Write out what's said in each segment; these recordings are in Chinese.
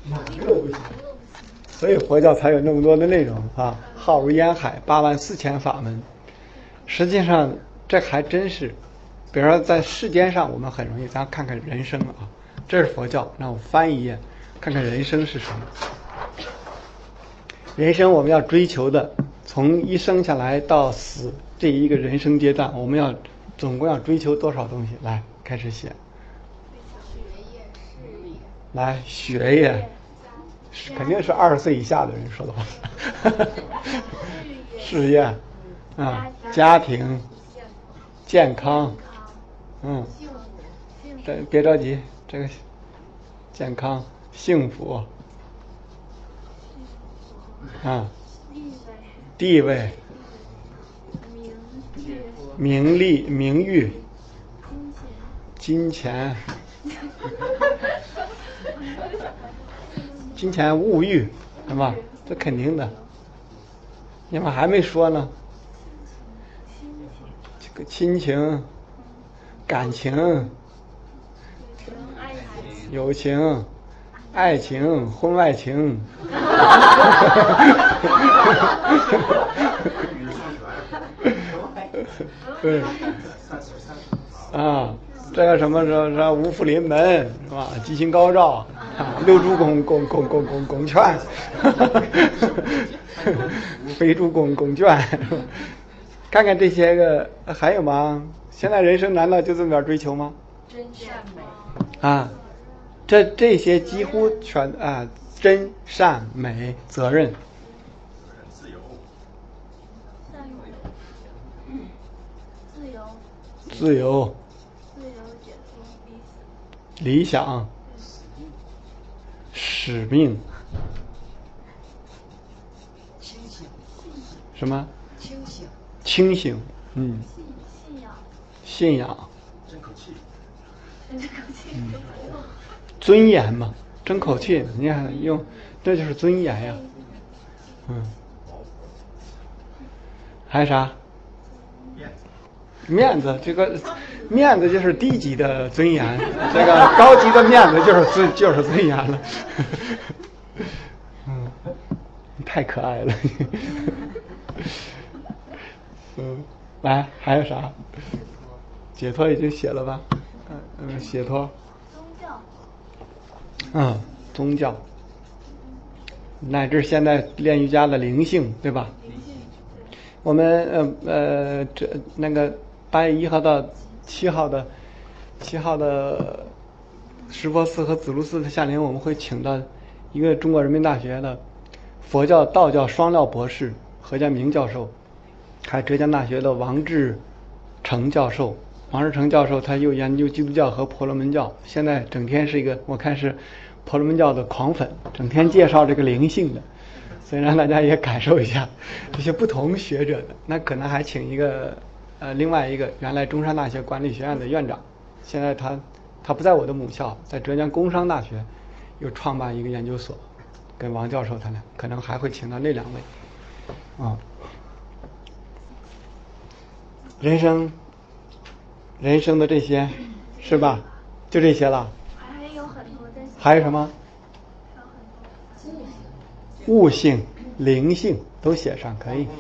哪个都不行。所以佛教才有那么多的内容啊，浩如烟海，84000法门。实际上这还真是，比如说在世间上我们很容易，咱看看人生啊，这是佛教，那我翻一页，看看人生是什么。人生我们要追求的，从一生下来到死这一个人生阶段，我们要总共要追求多少东西？来，开始写。来，学业，肯定是20岁以下的人说的话。事业，家庭，健康，别着急，这个健康、幸福，地位，名利、名誉，金钱。金钱、物欲，是吧？这肯定的。你们还没说呢。这个亲情、感情、友情、爱情、婚外情。对。这个什么五福临门是吧？吉星高照六猪拱券，飞猪拱券，看看这些个还有吗？现在人生难道就这么点追求吗？ 真善美这些几乎全真善美责任。自由理想，使命，什么？清醒，信仰，争口气，尊严嘛，争口气，你看用，这就是尊严呀，还有啥？面子，这个面子就是低级的尊严，这个高级的面子就是尊严了。太可爱了。来，还有啥？解脱已经写了吧？解脱。宗教。乃至现在练瑜伽的灵性，对吧？我们那个8月1号到7号的石佛寺和紫竹寺的夏令营，我们会请到一个中国人民大学的佛教道教双料博士何家明教授，还有浙江大学的王志成教授。王志成教授他又研究基督教和婆罗门教，现在整天是一个，我看是婆罗门教的狂粉，整天介绍这个灵性的，所以让大家也感受一下这些不同学者的。那可能还请一个另外一个原来中山大学管理学院的院长，现在他不在我的母校，在浙江工商大学又创办一个研究所，跟王教授他俩可能还会请到那2位。人生的这些是吧？就这些了。 还有很多的。 还有什么？悟性、灵性都写上可以。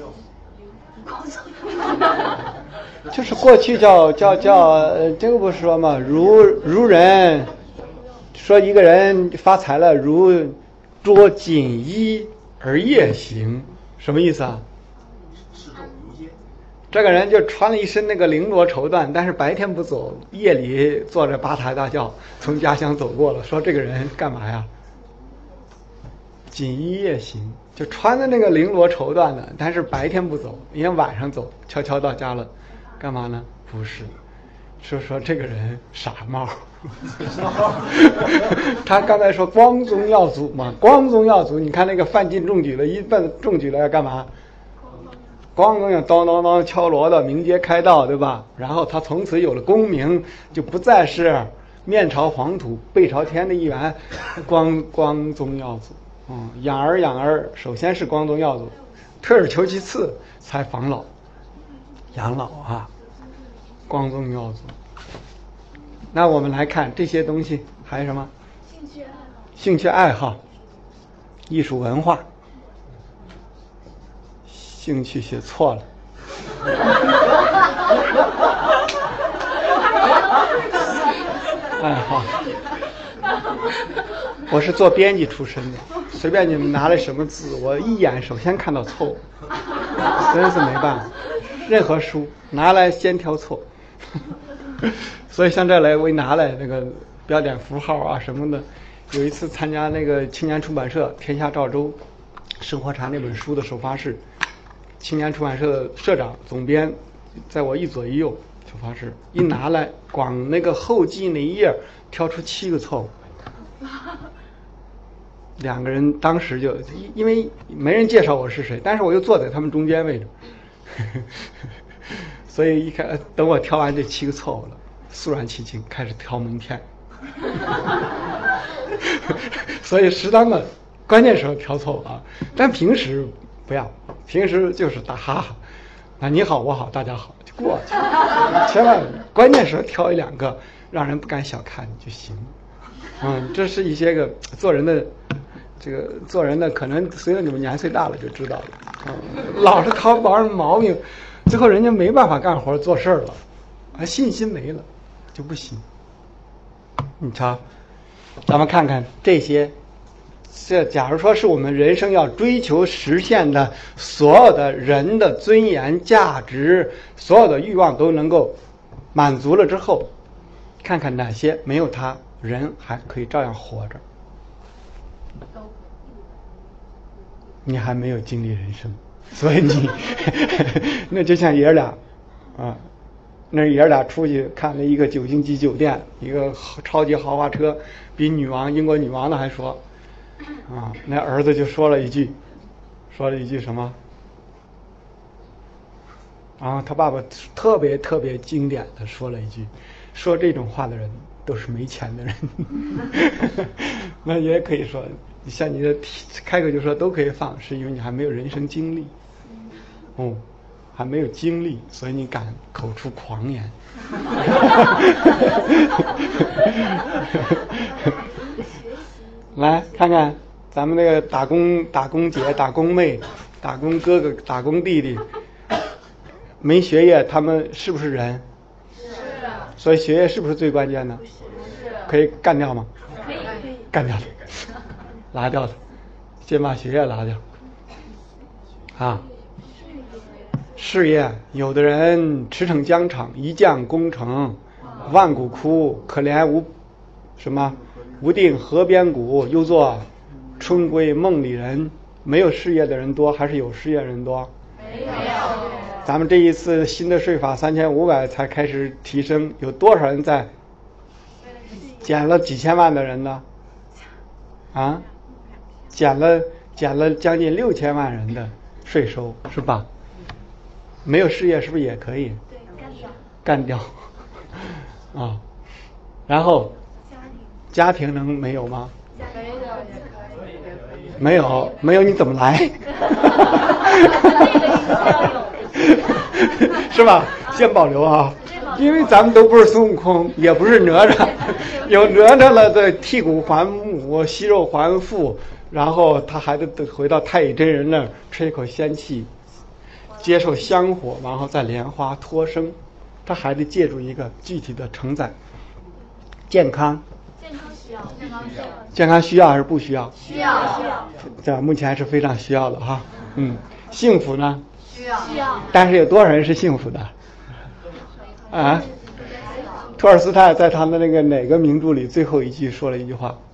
就是过去叫这个不是说嘛，如人说一个人发财了，如着锦衣而夜行，什么意思啊？这个人就穿了一身那个绫罗绸缎，但是白天不走，夜里坐着8抬大轿从家乡走过了，说这个人干嘛呀？锦衣夜行，就穿的那个绫罗绸缎的，但是白天不走，因为晚上走，悄悄到家了，干嘛呢？不是，说这个人傻帽。他刚才说光宗耀祖嘛，光宗耀祖，你看那个范进中举了，一奔中举了要干嘛？光宗耀，当当当敲锣的，鸣节开道，对吧？然后他从此有了功名，就不再是面朝黄土背朝天的一员，光宗耀祖。养儿，首先是光宗耀祖，退而求其次才防老养老啊，光宗耀祖。那我们来看这些东西还有什么？兴趣爱好。 艺术文化，兴趣写错了。哎，好，我是做编辑出身的，随便你们拿来什么字，我一眼首先看到错误，真是没办法，任何书拿来先挑错。所以像这来我一拿来那个标点符号啊什么的，有一次参加那个青年出版社《天下赵州生活禅》那本书的首发式，青年出版社的社长总编在我一左一右，首发式一拿来，光那个后记那一页挑出7个错误。2个人当时就因为没人介绍我是谁，但是我又坐在他们中间位置，所以一看等我挑完这7个错误了，肃然起敬，开始挑名片。所以适当的关键时候挑错误啊，但平时不要，平时就是打哈哈，啊你好我好大家好就过去了，千万关键时候挑1、2个让人不敢小看你就行。这是一些个做人的，这个做人的可能随着你们年岁大了就知道了，老是挑别人毛病，最后人家没办法干活做事了，信心没了就不行。你瞧，咱们看看这些，这假如说是我们人生要追求实现的所有的人的尊严价值，所有的欲望都能够满足了之后，看看哪些没有它人还可以照样活着。你还没有经历人生，所以你那就像爷俩啊，那爷俩出去看了一个9星级酒店，一个超级豪华车，比英国女王的还说啊，那儿子就说了一句什么，然后他爸爸特别经典的说了一句，说这种话的人都是没钱的人。那也可以说像你的开口就说都可以放，是因为你还没有人生经历，还没有经历，所以你敢口出狂言。来看看咱们那个打工姐、打工妹、打工哥哥、打工弟弟，没学业他们是不是人？是。所以学业是不是最关键的？不是。可以干掉吗？可以。干掉的，拿掉的，先把学业拿掉。啊。事业，有的人驰骋疆场，一将功成万骨枯，可怜无定河边骨，又作春闺梦里人。没有事业的人多还是有事业人多？没有。咱们这一次新的税法3500才开始提升，有多少人在减了几千万的人呢？啊，减了将近6000万人的税收，是吧？没有事业是不是也可以？对，干掉。啊，然后家庭能没有吗？没有你怎么来？是吧？先保留啊，因为咱们都不是孙悟空，也不是哪吒，有哪吒了的剔骨还母，息肉还父，然后他还得回到太乙真人那儿吹口仙气，接受香火，然后再莲花托生，他还得借助一个具体的承载。健康需要，健康需要还是不需要？需要。这目前是非常需要的哈。幸福呢？需要。但是有多少人是幸福的？啊？托尔斯泰在他的那个哪个名著里最后一句说了一句话：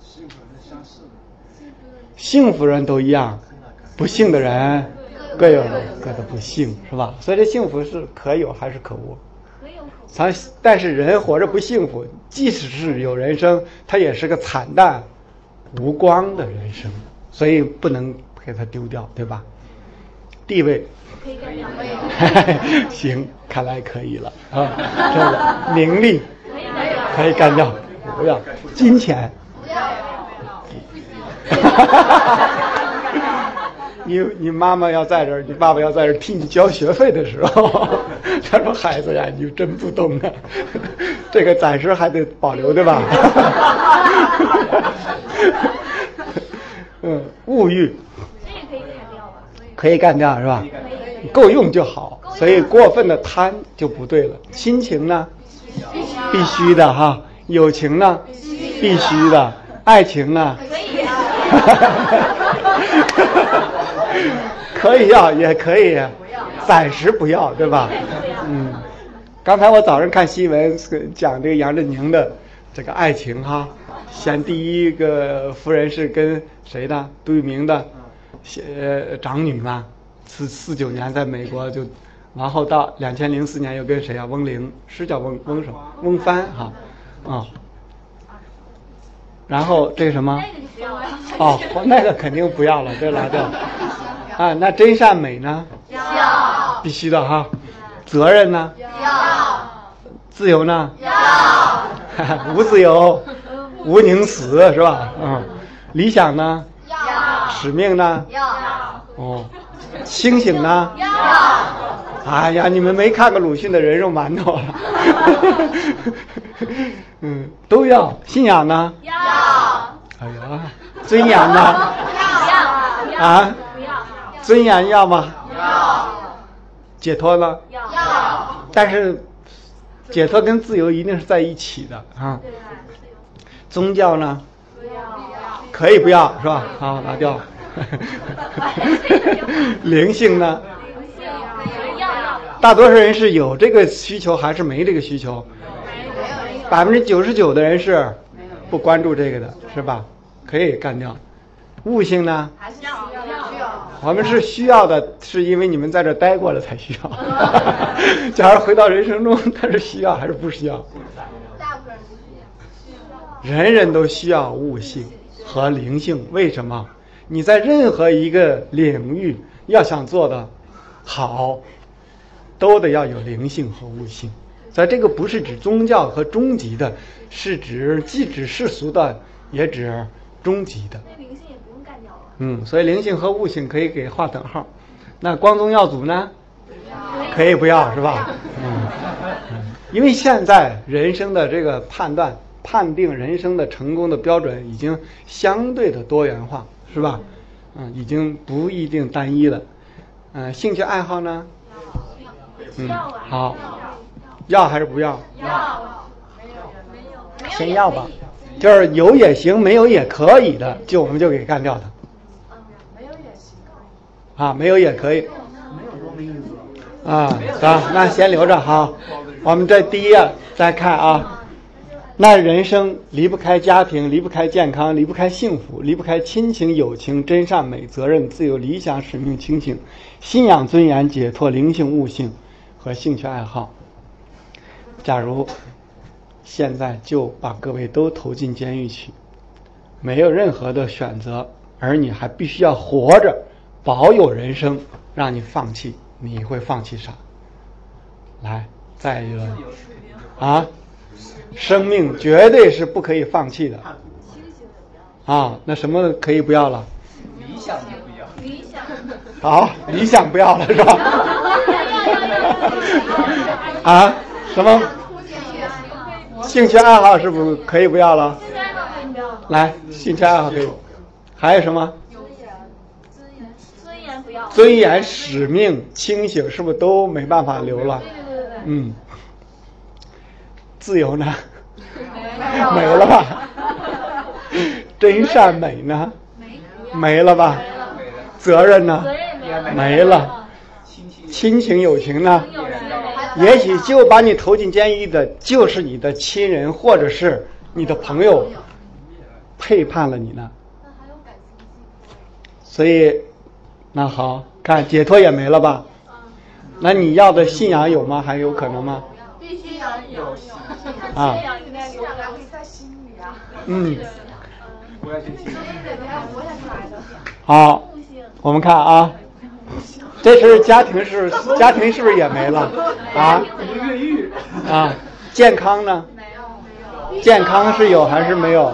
幸福人都一样，不幸的人各有各的不幸，是吧？所以这幸福是可有还是可无？但是人活着不幸福，即使是有人生，他也是个惨淡无光的人生，所以不能给他丢掉，对吧？地位可以干掉。行，看来可以了啊。这个名利可以干掉，不要。金钱不要。你妈妈要在这儿，你爸爸要在这儿替你交学费的时候，他说：“孩子呀，你就真不懂啊，这个暂时还得保留，对吧？”物欲， 这也可以砍掉吧？ 可以干掉是吧？够用就好，所以过分的贪就不对了。亲情呢，必须的哈；友情呢，必须的；爱情呢，可以要也可以，暂时不要，对吧？刚才我早上看新闻讲这个杨振宁的这个爱情哈，先第一个夫人是跟谁的？杜聿明的长女嘛。49年在美国就，然后到2004年又跟谁啊？翁玲是叫翁什么？翁帆哈，然后这个什么？那个肯定不要了，这拿掉。那真善美呢？要，必须的哈。责任呢？要。自由呢？要。无自由，无宁死是吧？理想呢？要。使命呢？要。清醒呢？要。哎呀，你们没看过鲁迅的人肉馒头了。都要。信仰呢？要。哎呀，尊严呢？要。不要。尊严要吗？要。解脱呢？要。但是解脱跟自由一定是在一起的啊。宗教呢？不要。可以不要是吧？好，拿掉。灵性呢？大多数人是有这个需求还是没这个需求？99%的人是不关注这个的，是吧？可以干掉。悟性呢？还是需要。我们是需要的，是因为你们在这待过了才需要。假如回到人生中，他是需要还是不需要？大部分人都需要。人人都需要悟性和灵性，为什么？你在任何一个领域要想做的好，都得要有灵性和悟性。所以这个不是指宗教和终极的，是指既指世俗的，也指终极的。那灵性也不用干掉了。所以灵性和悟性可以给划等号。那光宗耀祖呢？可以不要是吧？因为现在人生的这个判定人生的成功的标准已经相对的多元化。是吧？已经不一定单一了。兴趣爱好呢？好，要还是不要？要。先要吧，就是有也行，没有也可以的，我们就给干掉它。没有也行。没有也可以。行，那先留着哈。我们这第一页再看啊。那人生离不开家庭，离不开健康，离不开幸福，离不开亲情、友情、真善美、责任、自由、理想、使命、清醒、信仰、尊严、解脱、灵性、悟性和兴趣爱好。假如现在就把各位都投进监狱去，没有任何的选择，而你还必须要活着，保有人生，让你放弃，你会放弃啥？来，再一轮生命绝对是不可以放弃的那什么可以不要了？理想也不要。理想好，理想不要了是吧？什么兴趣爱好是不是可以不要了？来，兴趣爱好可以。还有什么？尊严不要。尊严、使命、清醒是不是都没办法留了？对。自由呢？没了吧？真善美呢？没了吧？责任呢？没了。亲情友情呢？也许就把你投进监狱的就是你的亲人或者是你的朋友背叛了你呢。所以那好看，解脱也没了吧？那你要的信仰有吗？还有可能吗？必须有。好，我们看这是家庭是不是也没了？健康呢？健康是有还是没有？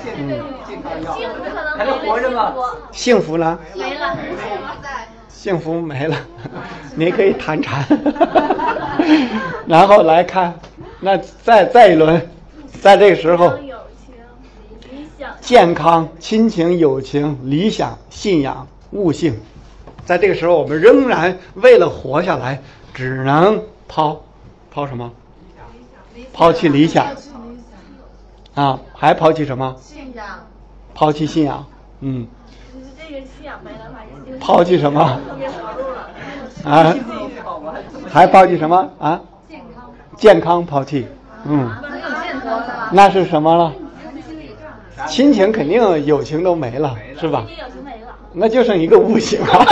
还能活着吗？ 幸福呢？ 没了。 幸福没了，你可以谈禅。然后来看，那再一轮，在这个时候， 健康、亲情、友情、理想、信仰、悟性。在这个时候，我们仍然为了活下来，只能抛什么？抛弃理想啊，还抛弃什么？ 信仰。 抛弃信仰， 这个信仰没了嘛？ 抛弃什么？ 别活路了。 啊？还抛弃什么啊？健康抛弃，那是什么了？亲情肯定，友情都没了，是吧？ 亲情友情没了， 那就剩一个悟性了。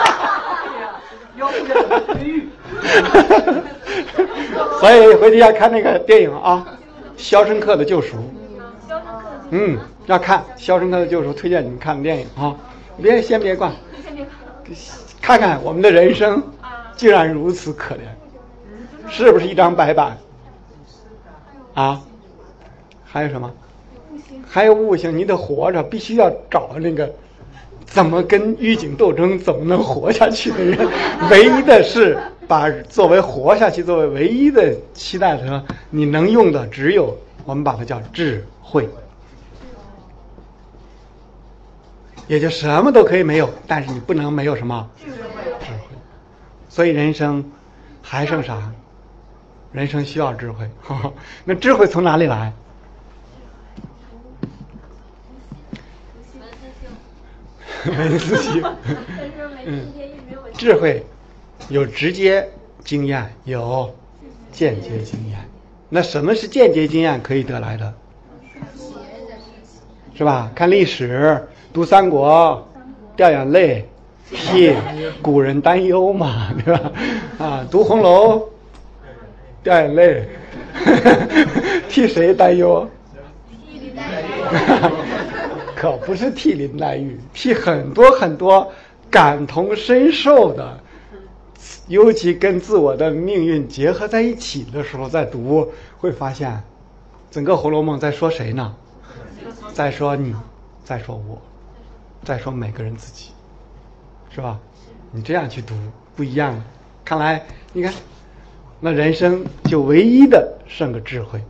所以回去要看那个电影啊，《肖申克的救赎》。要看《肖申克的救赎》，推荐你们看电影啊。先别管，看看我们的人生竟然如此可怜，是不是一张白板啊？还有什么？还有悟性，你得活着，必须要找那个怎么跟狱警斗争，怎么能活下去的人。唯一的是把作为活下去作为唯一的期待的时候，你能用的只有我们把它叫智慧，也就什么都可以没有，但是你不能没有什么智慧。所以人生还剩啥？人生需要智慧。那智慧从哪里来？文思性。智慧有直接经验，有间接经验。那什么是间接经验可以得来的？是吧？看历史，读三国，掉眼泪，替古人担忧嘛，对吧？读红楼，掉眼泪，替谁担忧？可不是替林黛玉，替很多很多感同身受的，尤其跟自我的命运结合在一起的时候，在读会发现，整个《红楼梦》在说谁呢？在说你，在说我，在说每个人自己，是吧？你这样去读不一样了。看来你看，那人生就唯一的剩个智慧。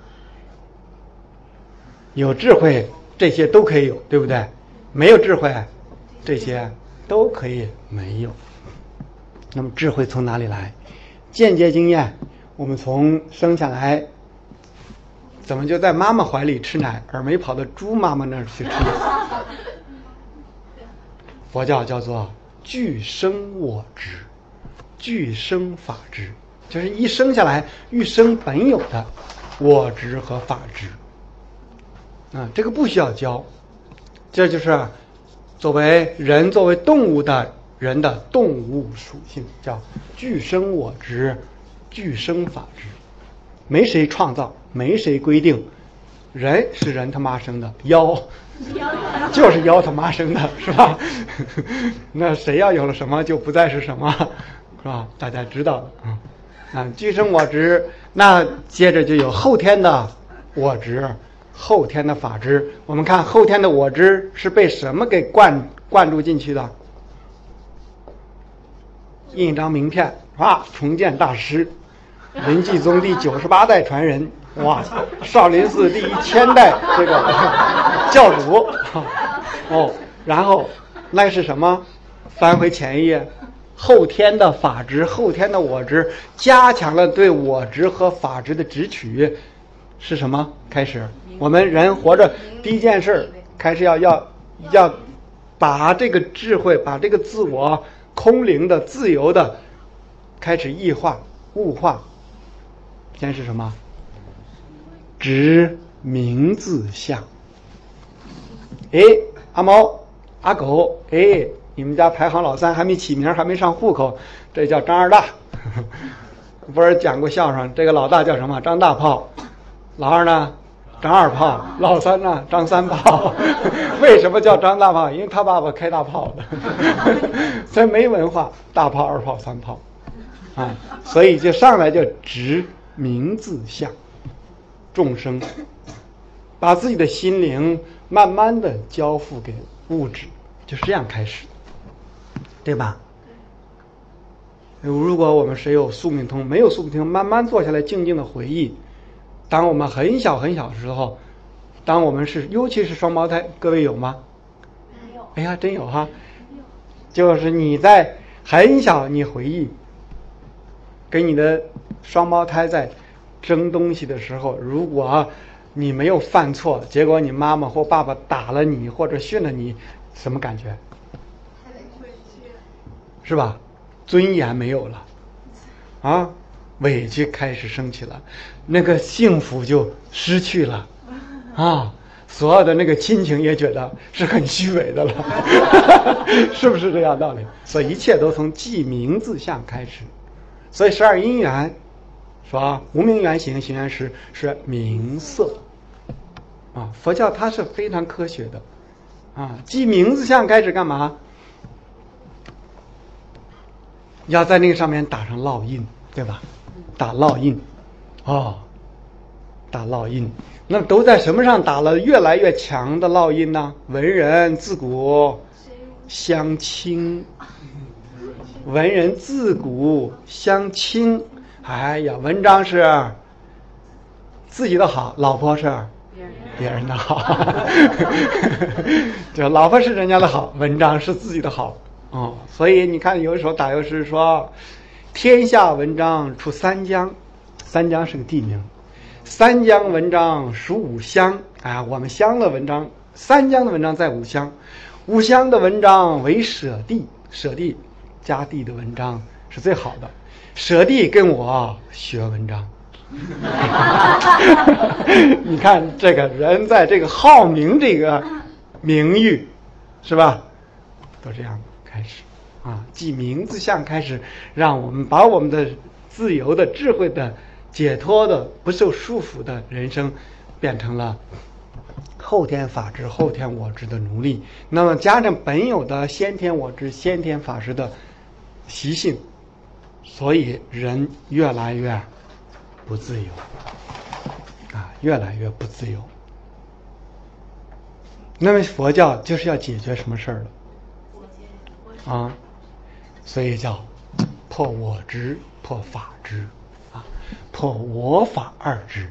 有智慧，这些都可以有，对不对？没有智慧，这些都可以没有。那么智慧从哪里来？间接经验，我们从生下来怎么就在妈妈怀里吃奶，而没跑到猪妈妈那儿去吃奶？佛教叫做具生我执，具生法执，就是一生下来欲生本有的我执和法执。这个不需要教，这就是作为人、作为动物的人的动物属性，叫具生我执，具生法执。没谁创造，没谁规定，人是人他妈生的，妖就是妖他妈生的，是吧？那谁要有了什么就不再是什么，是吧？大家知道的具生我执，那接着就有后天的我执，后天的法执。我们看后天的我执是被什么给灌注进去的？印一张名片重建大师，临济宗第98代传人，少林寺第1000代这个教主然后那是什么？翻回前一页，后天的法执，后天的我执，加强了对我执和法执的执取，是什么？开始我们人活着第一件事，开始要把这个智慧，把这个自我空灵的、自由的开始异化、物化。先是什么？执名字相。阿猫阿狗，你们家排行老3，还没起名，还没上户口，这叫张二大。不是讲过相声，这个老大叫什么？张大炮，老二呢？张二炮，老三呢？张三炮。为什么叫张大炮？因为他爸爸开大炮的，所以没文化，大炮、二炮、三炮所以就上来就执名字相，众生把自己的心灵慢慢的交付给物质，就是这样开始，对吧？如果我们谁有宿命通，没有宿命通，慢慢坐下来静静的回忆，当我们很小很小的时候， 当我们尤其是双胞胎，各位有吗？ 没有。 哎呀，真有哈！就是你在很小，你回忆跟你的双胞胎在争东西的时候，如果你没有犯错，结果你妈妈或爸爸打了你或者训了你，什么感觉？是吧？尊严没有了啊，委屈开始升起了，那个幸福就失去了啊，所有的那个亲情也觉得是很虚伪的了是不是这样道理？所以一切都从记名字相开始。所以12因缘说无名缘行，行缘识是名色啊。佛教它是非常科学的啊，记名字相开始干嘛？要在那个上面打上烙印，对吧？打烙印打烙印。那都在什么上打了越来越强的烙印呢？文人自古相亲，文人自古相亲。哎呀，文章是自己的好，老婆是别人的好就老婆是人家的好，文章是自己的好所以你看有一首打油诗说，天下文章出三江，三江是个地名，三江文章属五乡我们乡的文章，三江的文章在五乡，五乡的文章为舍弟，舍弟家地的文章是最好的，舍弟跟我学文章你看这个人在这个好名这个名誉是吧，都这样开始记名字相开始，让我们把我们的自由的智慧的解脱的不受束缚的人生变成了后天法执后天我执的奴隶，那么加上本有的先天我执先天法执的习性，所以人越来越不自由越来越不自由。那么佛教就是要解决什么事儿了所以叫破我执破法执破我法二执。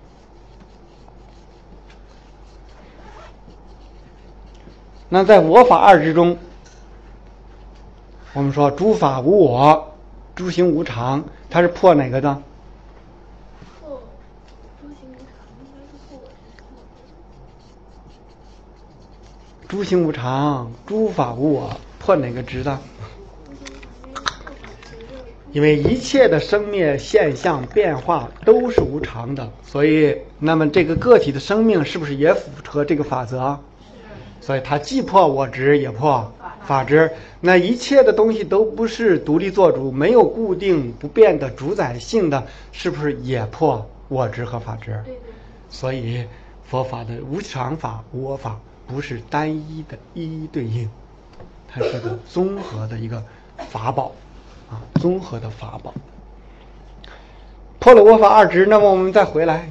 那在我法二执中，我们说诸法无我，诸行无常，它是破哪个呢？ 破诸行无常，应该是破我执。 诸行无常，诸法无我，破哪个执呢？因为一切的生灭现象变化都是无常的，所以那么这个个体的生命是不是也符合这个法则？所以它既破我执也破法执。那一切的东西都不是独立作主，没有固定不变的主宰性的，是不是也破我执和法执？所以佛法的无常法无我法不是单一的一一对应，它是个综合的一个法宝综合的法宝。破了我法二执，那么我们再回来，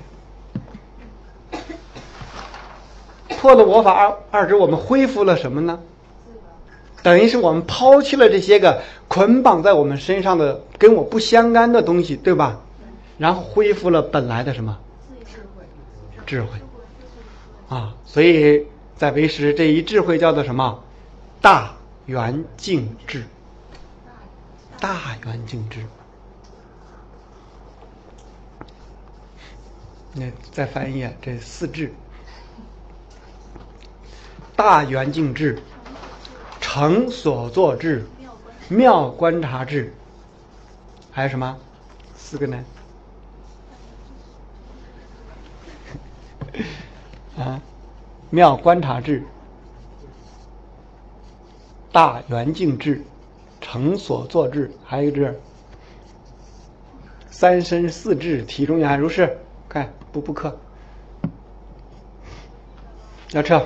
破了我法二执，我们恢复了什么呢？等于是我们抛弃了这些个捆绑在我们身上的跟我不相干的东西，对吧？然后恢复了本来的什么？智慧所以在唯识这一智慧叫做什么？大圆净智。大圆净智。那再翻译这四智：大圆净智、成所作智、妙观察智，还有什么四个呢？妙观察智、大圆净智、成所作智，还有一个智，三身四智体中原如是。看不课要撤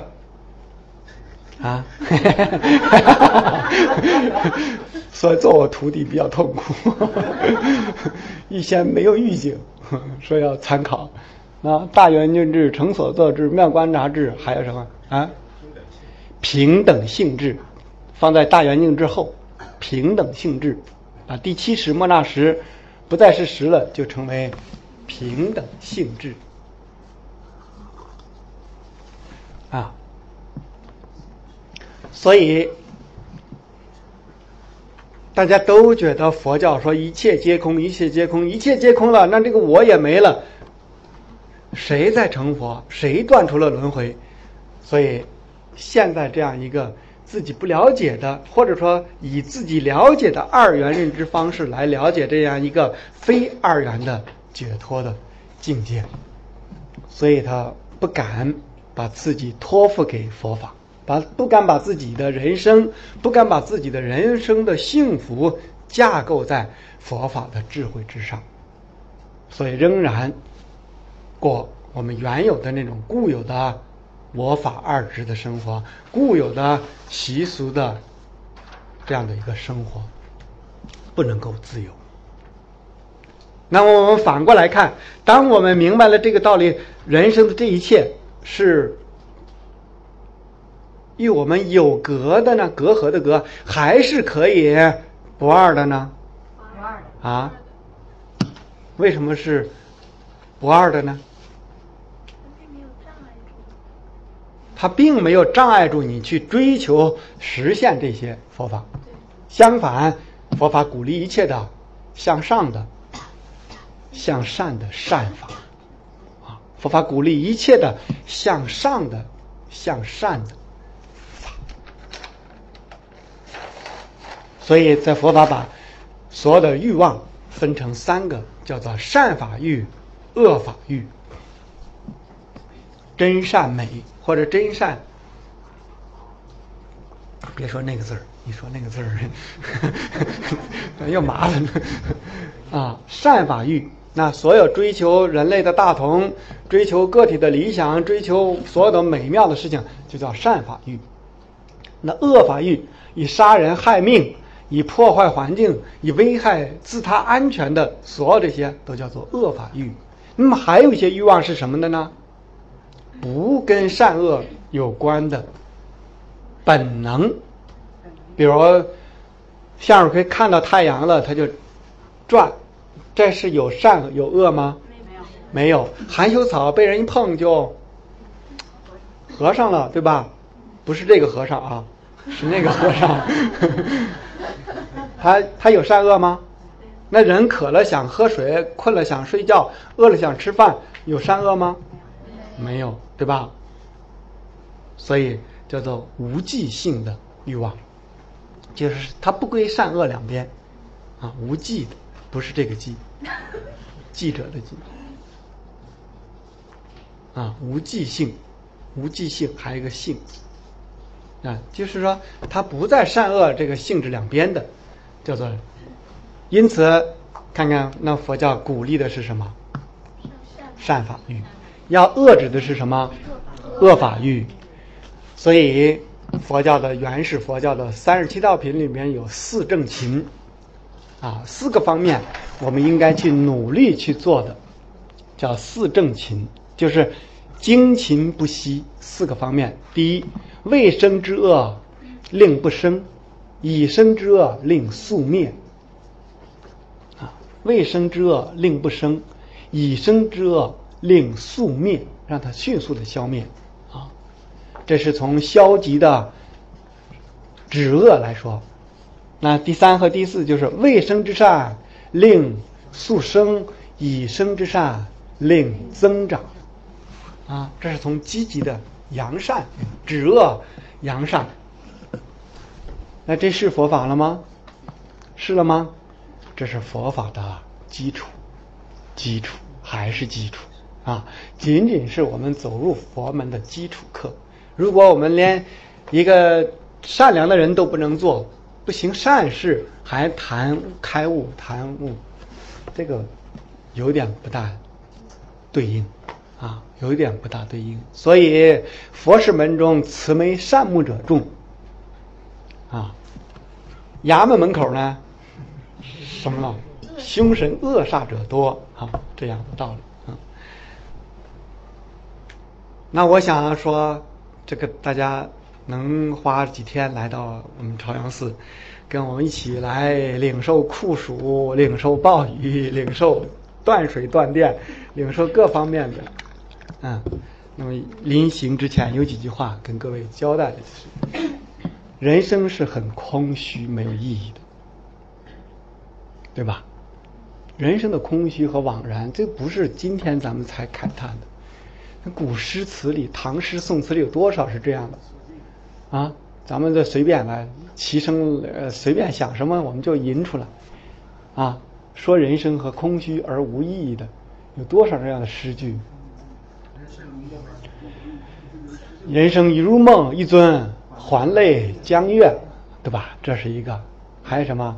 所以做我徒弟比较痛苦以前没有预警说要参考大圆净智、成所作智、妙观察智，还有什么平等性智，放在大圆净智后。平等性智第七识莫那识不再是识了，就成为平等性智。 啊。所以大家都觉得佛教说一切皆空，一切皆空，一切皆空了，那这个我也没了，谁在成佛？谁断除了轮回？所以现在这样一个自己不了解的，或者说以自己了解的二元认知方式来了解这样一个非二元的解脱的境界，所以他不敢把自己托付给佛法，不敢把自己的人生，不敢把自己的人生的幸福架构在佛法的智慧之上，所以仍然过我们原有的那种固有的我法二执的生活，固有的习俗的这样的一个生活，不能够自由。那么我们反过来看，当我们明白了这个道理，人生的这一切是与我们有隔的呢，隔阂的隔，还是可以不二的呢？ 不二的啊？为什么是不二的呢？它并没有障碍住你去追求实现这些佛法，相反，佛法鼓励一切的向上的、向善的善法啊，佛法鼓励一切的向上的、向善的法。所以在佛法把所有的欲望分成三个，叫做善法欲、恶法欲、真善美，或者真善，别说那个字儿，你说那个字儿又麻烦了啊！善法欲，那所有追求人类的大同，追求个体的理想，追求所有的美妙的事情，就叫善法欲。那恶法欲，以杀人害命，以破坏环境，以危害自他安全的所有这些都叫做恶法欲。那么还有一些欲望是什么的呢？不跟善恶有关的本能，比如像是可以看到太阳了，它就转，这是有善有恶吗？没有。含羞草被人一碰就合上了，对吧？不是这个和尚啊，是那个和尚。他有善恶吗？那人渴了想喝水，困了想睡觉，饿了想吃饭，有善恶吗？没有，对吧？所以叫做无记性的欲望，就是它不归善恶两边啊，无记的，不是这个记，记者的记啊，无记性，无记性还有一个性啊，就是说它不在善恶这个性质两边的，叫做。因此看看那佛教鼓励的是什么？善法欲。要遏制的是什么？恶法欲。所以佛教的原始佛教的37道品里面有4正勤啊，4个方面我们应该去努力去做的，叫4正勤，就是精勤不息4个方面。第一，未生之恶令不生，已生之恶令速灭啊，未生之恶令不生，已生之恶令速灭，让它迅速的消灭啊！这是从消极的止恶来说。那第3和第4就是未生之善令速生，已生之善令增长啊！这是从积极的扬善止恶扬善。那这是佛法了吗？是了吗？这是佛法的基础还是基础啊，仅仅是我们走入佛门的基础课。如果我们连一个善良的人都不能做，不行善事，还谈开悟谈悟，这个有点不大对应啊，有一点不大对应。所以佛事门中慈眉善目者众啊，衙门门口呢什么了？凶神恶煞者多啊，这样的道理啊。那我想说，这个大家能花几天来到我们朝阳寺，跟我们一起来领受酷暑，领受暴雨，领受断水断电，领受各方面的， 那么临行之前有几句话跟各位交代的是：人生是很空虚、没有意义的，对吧？人生的空虚和惘然，这不是今天咱们才慨叹的。古诗词里、唐诗宋词里有多少是这样的啊？咱们这随便来，齐声随便想什么我们就吟出来啊。说人生和空虚而无意义的，有多少这样的诗句？人生一如梦，一尊还酹江月，对吧？这是一个。还有什么？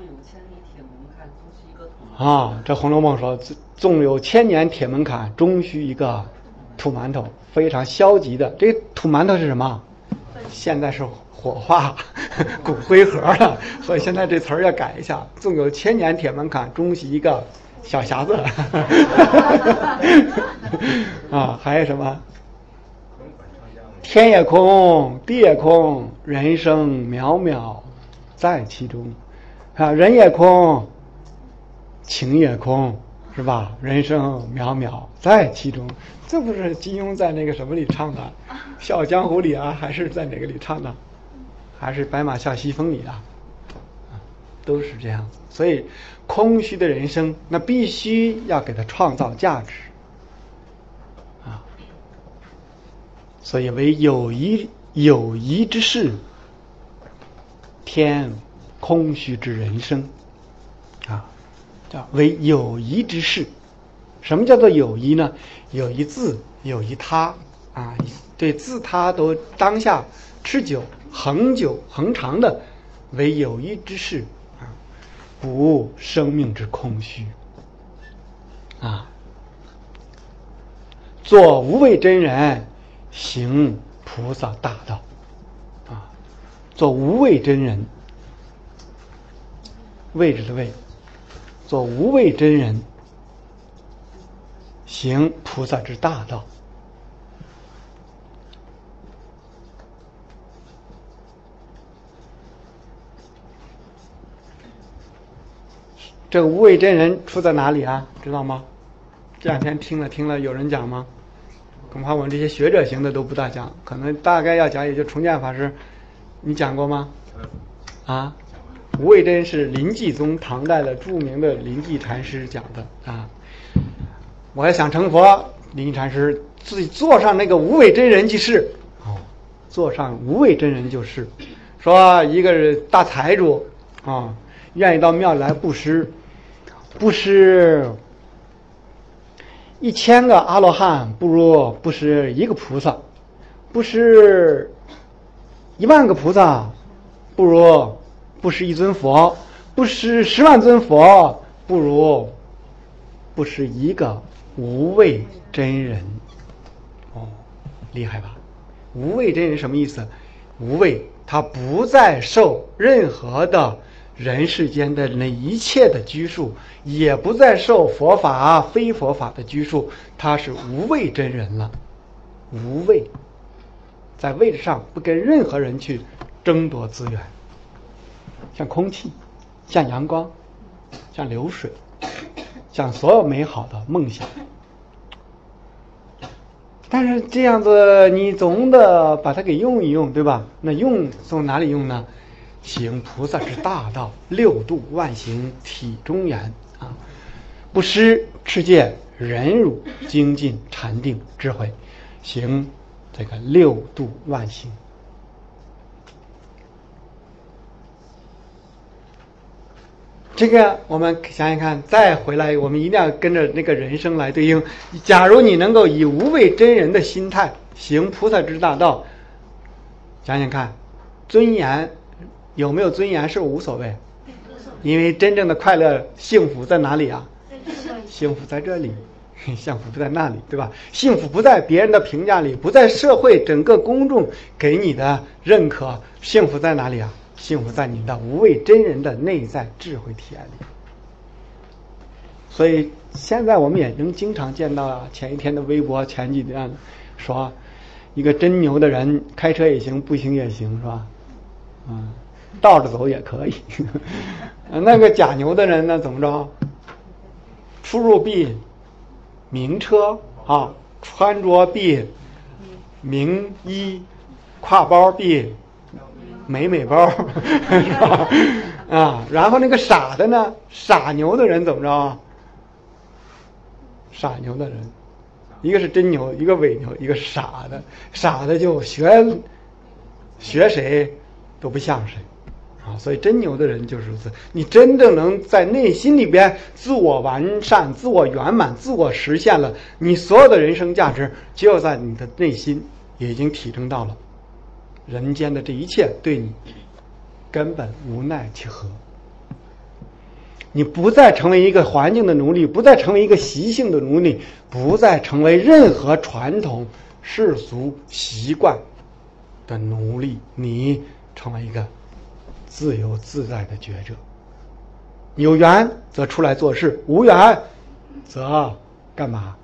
啊，这《红楼梦》说，纵有千年铁门槛，终须一个土馒头，非常消极的。这个土馒头是什么？现在是火化骨灰盒了，所以现在这词儿要改一下。纵有千年铁门槛，终须一个小匣子。啊，还有什么？天也空，地也空，人生渺渺在其中。啊，人也空，情也空，是吧？人生渺渺在其中。这不是金庸在那个什么里唱的，《笑傲江湖》里啊，还是在哪个里唱的？还是《白马啸西风》里啊？都是这样子。所以空虚的人生，那必须要给它创造价值啊。所以为有谊之事，添空虚之人生啊，叫为有谊之事。什么叫做友谊呢？有一自，有一他啊，对自他都当下持久、恒久、恒长的为有谊之事啊，不误生命之空虚啊。做无畏真人，行菩萨大道啊。做无畏真人，位置的位，做无畏真人，行菩萨之大道。这个无畏真人出在哪里啊？知道吗？这两天听了，有人讲吗？恐怕我们这些学者型的都不大讲，可能大概要讲也就重建法师，你讲过吗？啊，无畏真是临济宗唐代的著名的临济禅师讲的啊。我要想成佛，临济禅师自己坐上那个无畏真人即是，坐上无畏真人就是，说一个大财主啊，愿意到庙里来布施1000个阿罗汉不如布施一个菩萨，布施10000个菩萨不如布施一尊佛，布施10万尊佛不如布施一个无畏真人。哦，厉害吧？无畏真人什么意思？无畏，他不再受任何的人世间的那一切的拘束，也不再受佛法非佛法的拘束，他是无畏真人了。无畏，在位置上不跟任何人去争夺资源，像空气，像阳光，像流水，像所有美好的梦想。但是这样子你总得把它给用一用，对吧？那用从哪里用呢？行菩萨之大道，6度万行体中言啊，布施、持戒、忍辱、精进、禅定、智慧，行这个6度万行。这个我们想想看，再回来我们一定要跟着那个人生来对应。假如你能够以无畏真人的心态行菩萨之大道，想想看，尊严有没有尊严是无所谓，因为真正的快乐幸福在哪里啊？幸福在这里，幸福不在那里，对吧？幸福不在别人的评价里，不在社会整个公众给你的认可，幸福在哪里啊？幸福在你的无畏真人的内在智慧体验里。所以现在我们也能经常见到前一天的微博，前几天说一个真牛的人开车也行，步行也行，是吧？倒着走也可以。那个假牛的人呢，怎么着？出入必名车啊，穿着必名医挎包必美美包，是吧？啊，然后那个傻的呢，傻牛的人怎么着啊？傻牛的人，一个是真牛，一个伪牛，一个是傻的，傻的就学谁都不像谁啊。所以真牛的人就是如此，你真正能在内心里边自我完善、自我圆满、自我实现了，你所有的人生价值就在你的内心已经体证到了，人间的这一切对你根本无奈其何。你不再成为一个环境的奴隶，不再成为一个习性的奴隶，不再成为任何传统世俗习惯的奴隶，你成为一个自由自在的觉者。有缘则出来做事，无缘则干嘛？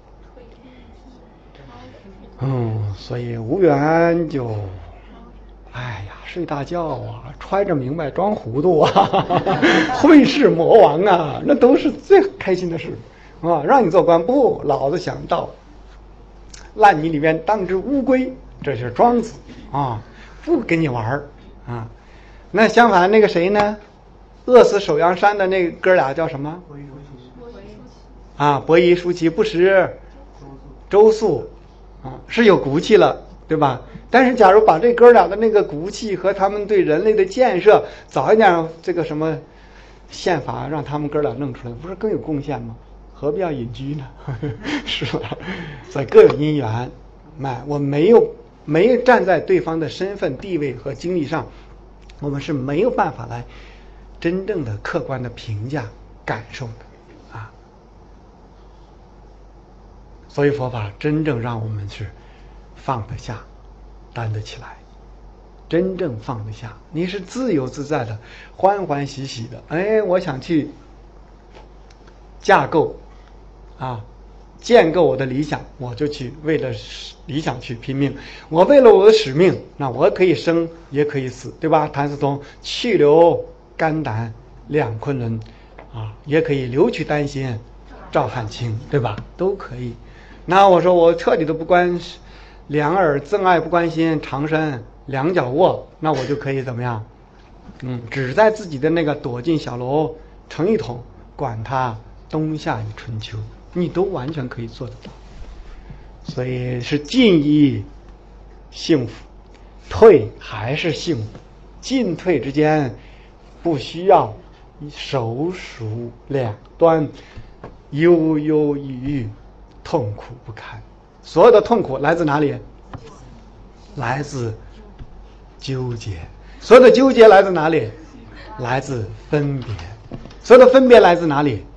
所以无缘就哎呀，睡大觉啊，揣着明白装糊涂啊，会是魔王啊，那都是最开心的事啊！让你做官不，老子想到烂泥里面当只乌龟，这是庄子啊，不跟你玩啊。那相反那个谁呢？饿死首阳山的那个哥俩叫什么？伯夷叔齐不识周粟啊，是有骨气了，对吧？但是假如把这哥俩的那个骨气和他们对人类的建设早一点这个什么宪法让他们哥俩弄出来，不是更有贡献吗？何必要隐居呢？是吧？所以各有因缘，我没有站在对方的身份地位和经历上，我们是没有办法来真正的客观的评价感受的啊。所以佛法真正让我们是放得下担得起来，真正放得下，你是自由自在的，欢欢喜喜的。我想去架构建构我的理想，我就去为了理想去拼命。我为了我的使命，那我可以生也可以死，对吧？谭嗣同去留肝胆两昆仑也可以留取丹心照汗青，对吧？都可以。那我说我彻底的不关两耳憎爱不关心，长身两脚卧，那我就可以怎么样？只在自己的那个躲进小楼成一统，管他冬夏与春秋，你都完全可以做得到。所以是进亦幸福，退还是幸福，进退之间不需要手数两端，忧忧郁郁，痛苦不堪。所有的痛苦来自哪里？来自纠结。所有的纠结来自哪里？来自分别。所有的分别来自哪里？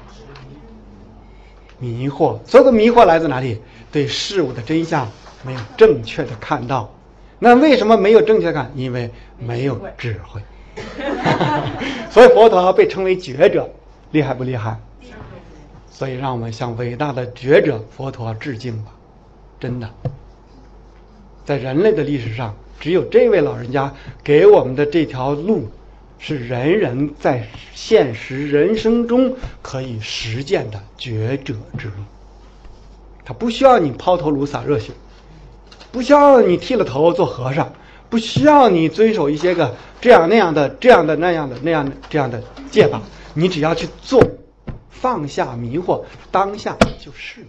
迷惑。所有的迷惑来自哪里？对事物的真相没有正确的看到。那为什么没有正确看？因为没有智慧。所以佛陀被称为觉者，厉害不厉害？所以让我们向伟大的觉者佛陀致敬吧。真的，在人类的历史上，只有这位老人家给我们的这条路是人人在现实人生中可以实践的觉者之路。他不需要你抛头颅洒热血，不需要你剃了头做和尚，不需要你遵守一些个这样那样的那样的戒法，你只要去做，放下迷惑，当下就是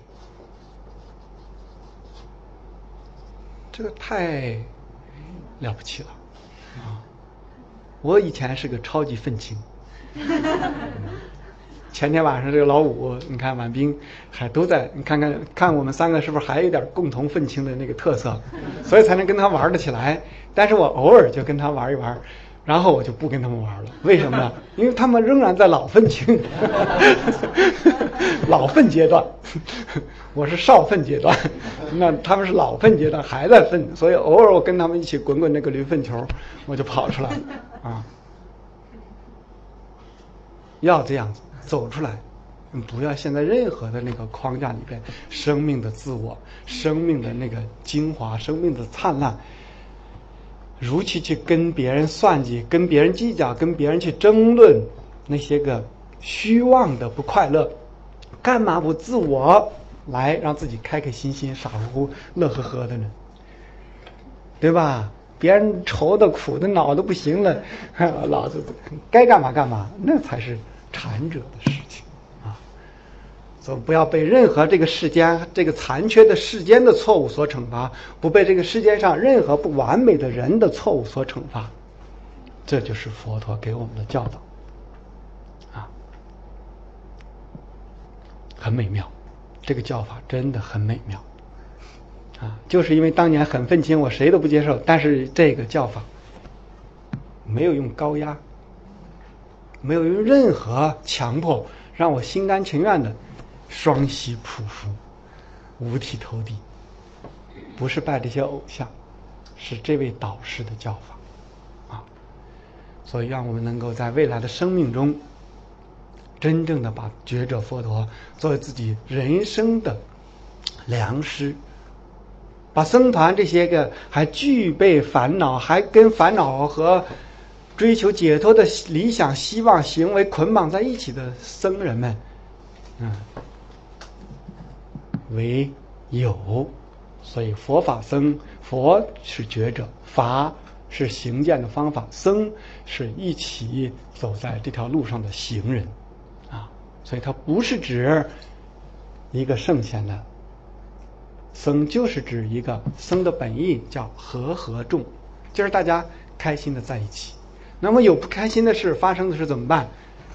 这个太了不起了我以前是个超级愤青前天晚上这个老五，你看婉冰还都在，你看我们三个是不是还有点共同愤青的那个特色，所以才能跟他玩得起来。但是我偶尔就跟他玩一玩，然后我就不跟他们玩了。为什么呢？因为他们仍然在老愤青老愤阶段，我是少愤阶段，那他们是老愤阶段还在愤，所以偶尔我跟他们一起滚那个驴粪球，我就跑出来了要这样子走出来，不要陷在任何的那个框架里边，生命的自我，生命的那个精华，生命的灿烂，如其去跟别人算计，跟别人计较，跟别人去争论那些个虚妄的不快乐，干嘛不自我来让自己开开心心、傻乎乎、乐呵呵的呢？ 对吧？别人愁的苦的恼的不行了，老子该干嘛干嘛，那才是禅者的事情啊！所以不要被任何这个世间这个残缺的世间的错误所惩罚，不被这个世界上任何不完美的人的错误所惩罚，这就是佛陀给我们的教导啊，很美妙，这个教法真的很美妙。就是因为当年很愤青，我谁都不接受，但是这个教法没有用高压，没有用任何强迫，让我心甘情愿的双膝匍匐，五体投地，不是拜这些偶像，是这位导师的教法啊。所以让我们能够在未来的生命中，真正的把觉者佛陀作为自己人生的良师，把僧团这些个还具备烦恼，还跟烦恼和追求解脱的理想、希望、行为捆绑在一起的僧人们，为有。所以佛法僧，佛是觉者，法是行见的方法，僧是一起走在这条路上的行人啊。所以它不是指一个圣贤的。僧就是指一个僧的本意叫和合众，就是大家开心的在一起。那么有不开心的事发生的时候怎么办？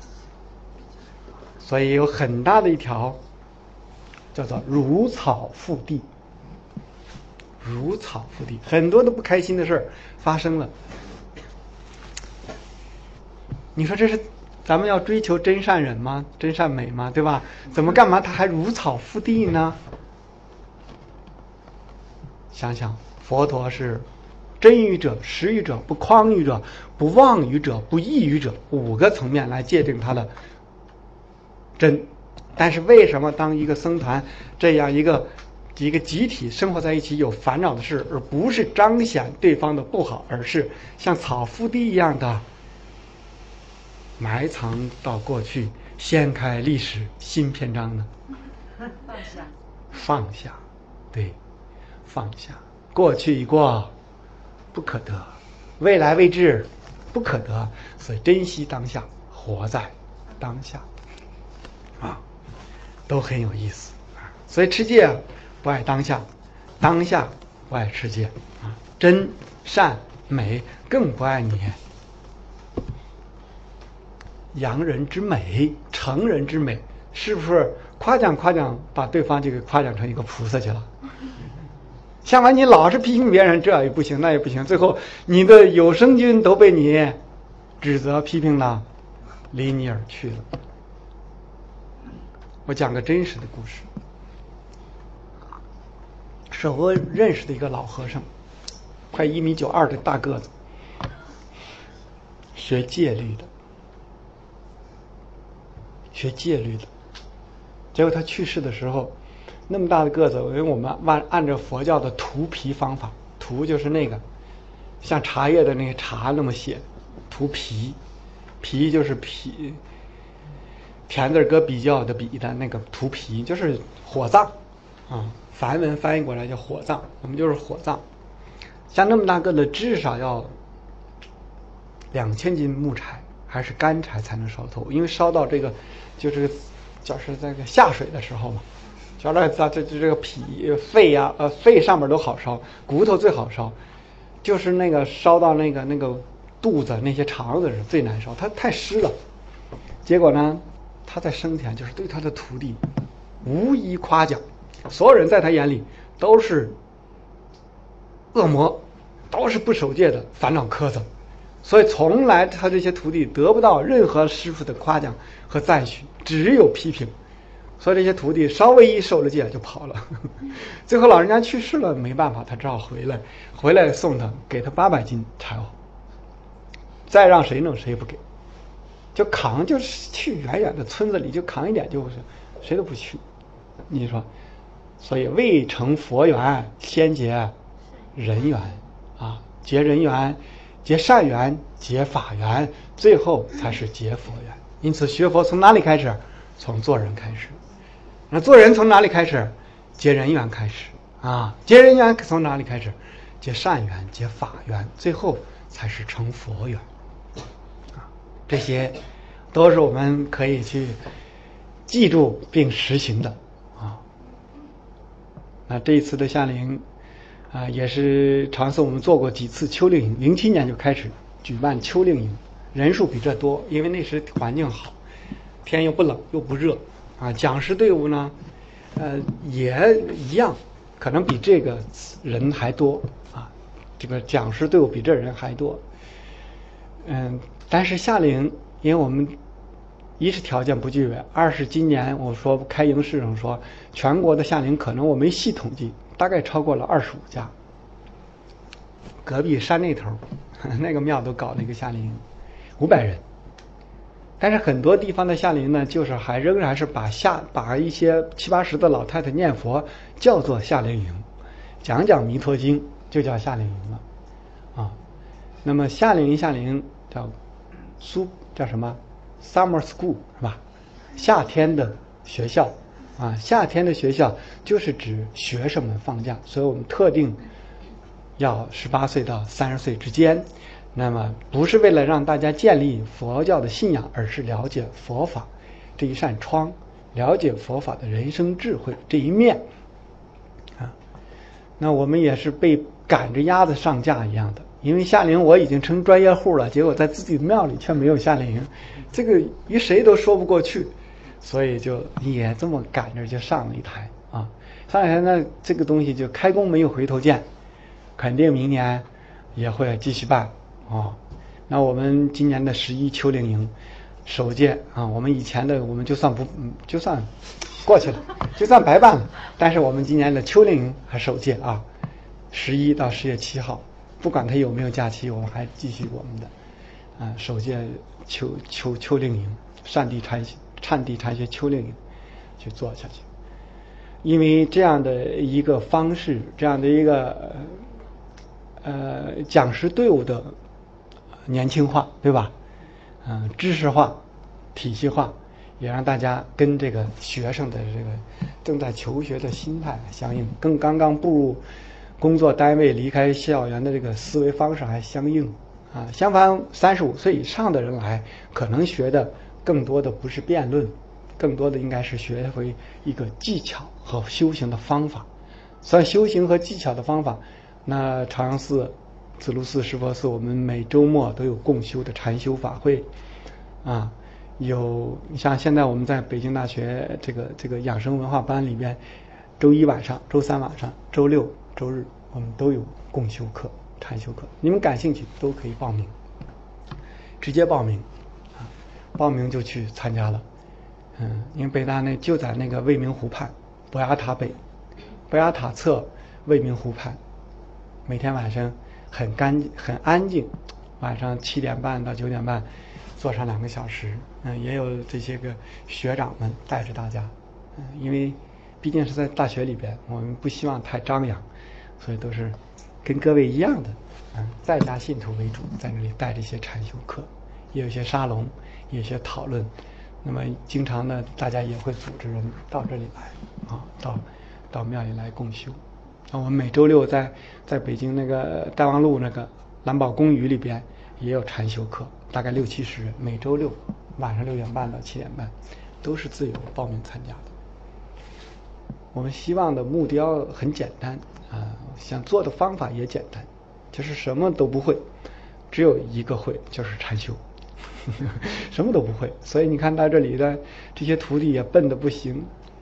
所以有很大的一条叫做如草覆地，如草覆地，很多的不开心的事发生了。你说这是咱们要追求真善人吗？真善美吗？对吧？怎么干嘛他还如草覆地呢？想想佛陀是真语者、实语者、不诳语者、不妄语者、不异语者5个层面来界定他的真。但是为什么当一个僧团这样一个集体生活在一起有烦恼的事，而不是彰显对方的不好，而是像草覆地一样的埋藏到过去，掀开历史新篇章呢？放下，对，放下。过去已过，不可得；未来未至，不可得。所以珍惜当下，活在当下啊，都很有意思啊。所以持戒不爱当下，当下不爱持戒啊。真善美更不爱你洋人之美、成人之美，是不是夸奖把对方就给夸奖成一个菩萨去了？相反，你老是批评别人，这也不行那也不行，最后你的有生均都被你指责批评了，离你而去了。我讲个真实的故事，是我认识的一个老和尚，快1.92米的大个子，学戒律的，结果他去世的时候，那么大的个子，因为我们按照佛教的涂皮方法，涂就是那个像茶叶的那个茶那么写，涂皮，皮就是皮，田字搁比较的比的那个涂皮，就是火葬啊，梵文翻译过来叫火葬，我们就是火葬。像那么大个子，至少要2000斤木柴，还是干柴才能烧透，因为烧到这个就是在这个下水的时候嘛，烧到这个脾肺呀肺上面都好烧，骨头最好烧，就是那个烧到那个肚子那些肠子是最难烧，它太湿了。结果呢，他在生前就是对他的徒弟无一夸奖，所有人在他眼里都是恶魔，都是不守戒的烦恼苛责，所以从来他这些徒弟得不到任何师父的夸奖和赞许，只有批评。所以这些徒弟稍微一受了戒就跑了，最后老人家去世了，没办法，他只好回来送他，给他800斤柴火，再让谁弄谁也不给，就扛，就是去远远的村子里就扛一点，就是谁都不去。你说，所以未成佛缘，先结人缘啊，结人缘，结善缘，结法缘，最后才是结佛缘。因此学佛从哪里开始？从做人开始。那做人从哪里开始？结人缘开始啊，结人缘从哪里开始？ 结善缘，结法缘，最后才是成佛缘。这些都是我们可以去记住并实行的啊。那这一次的夏令营也是尝试我们做过几次秋令营，07年就开始举办秋令营，人数比这多，因为那时环境好，天又不冷又不热啊。讲师队伍呢，也一样，可能比这个人还多啊。这个讲师队伍比这人还多。但是夏令营，因为我们一是条件不具备，二是今年我说开营市上说，全国的夏令营可能我没细统计，大概超过了25家。隔壁山那头那个庙都搞了一个夏令营，500人。但是很多地方的夏令营呢，就是仍然是把一些70、80的老太太念佛叫做夏令营，讲弥陀经就叫夏令营了啊。那么夏令营叫什么 ？Summer School 是吧？夏天的学校啊，夏天的学校就是指学生们放假，所以我们特定要18岁到30岁之间。那么不是为了让大家建立佛教的信仰，而是了解佛法这一扇窗，了解佛法的人生智慧这一面啊。那我们也是被赶着鸭子上架一样的，因为夏令营我已经成专业户了，结果在自己的庙里却没有夏令营，这个与谁都说不过去，所以就也这么赶着就上了一台啊。上一台呢，这个东西就开工没有回头箭，肯定明年也会继续办啊。那我们今年的11秋令营首届啊，我们以前的我们就算过去了，就算白办了。但是我们今年的秋令营还首届啊，11到10月7号，不管他有没有假期，我们还继续我们的首届秋令营，禅地禅学秋令营去做下去。因为这样的一个方式，这样的一个讲师队伍的年轻化，对吧？知识化、体系化，也让大家跟这个学生的这个正在求学的心态相应，跟刚刚步入工作单位、离开校园的这个思维方式还相应啊。相反，35岁以上的人来，可能学的更多的不是辩论，更多的应该是学会一个技巧和修行的方法。所以修行和技巧的方法，那朝阳寺、紫庐寺、石佛寺，我们每周末都有共修的禅修法会啊。有像现在我们在北京大学这个养生文化班里边，周1晚上、周3晚上、周6、周日我们都有共修课、禅修课。你们感兴趣都可以报名，直接报名啊，报名就去参加了。因为北大就在那个未名湖畔，博雅塔北，博雅塔侧未名湖畔，每天晚上很安静，晚上7点半到9点半做上2个小时。也有这些个学长们带着大家，因为毕竟是在大学里边，我们不希望太张扬，所以都是跟各位一样的在家信徒为主，在这里带这些禅修课，也有一些沙龙，也有一些讨论。那么经常呢，大家也会组织人到这里来啊，到庙里来共修。我们每周6在北京那个大望路那个蓝宝公寓里边也有禅修课，大概60、70人，每周6晚上6点半到7点半，都是自由报名参加的。我们希望的目标很简单想做的方法也简单，就是什么都不会，只有一个会，就是禅修。什么都不会，所以你看到这里的这些徒弟也笨得不行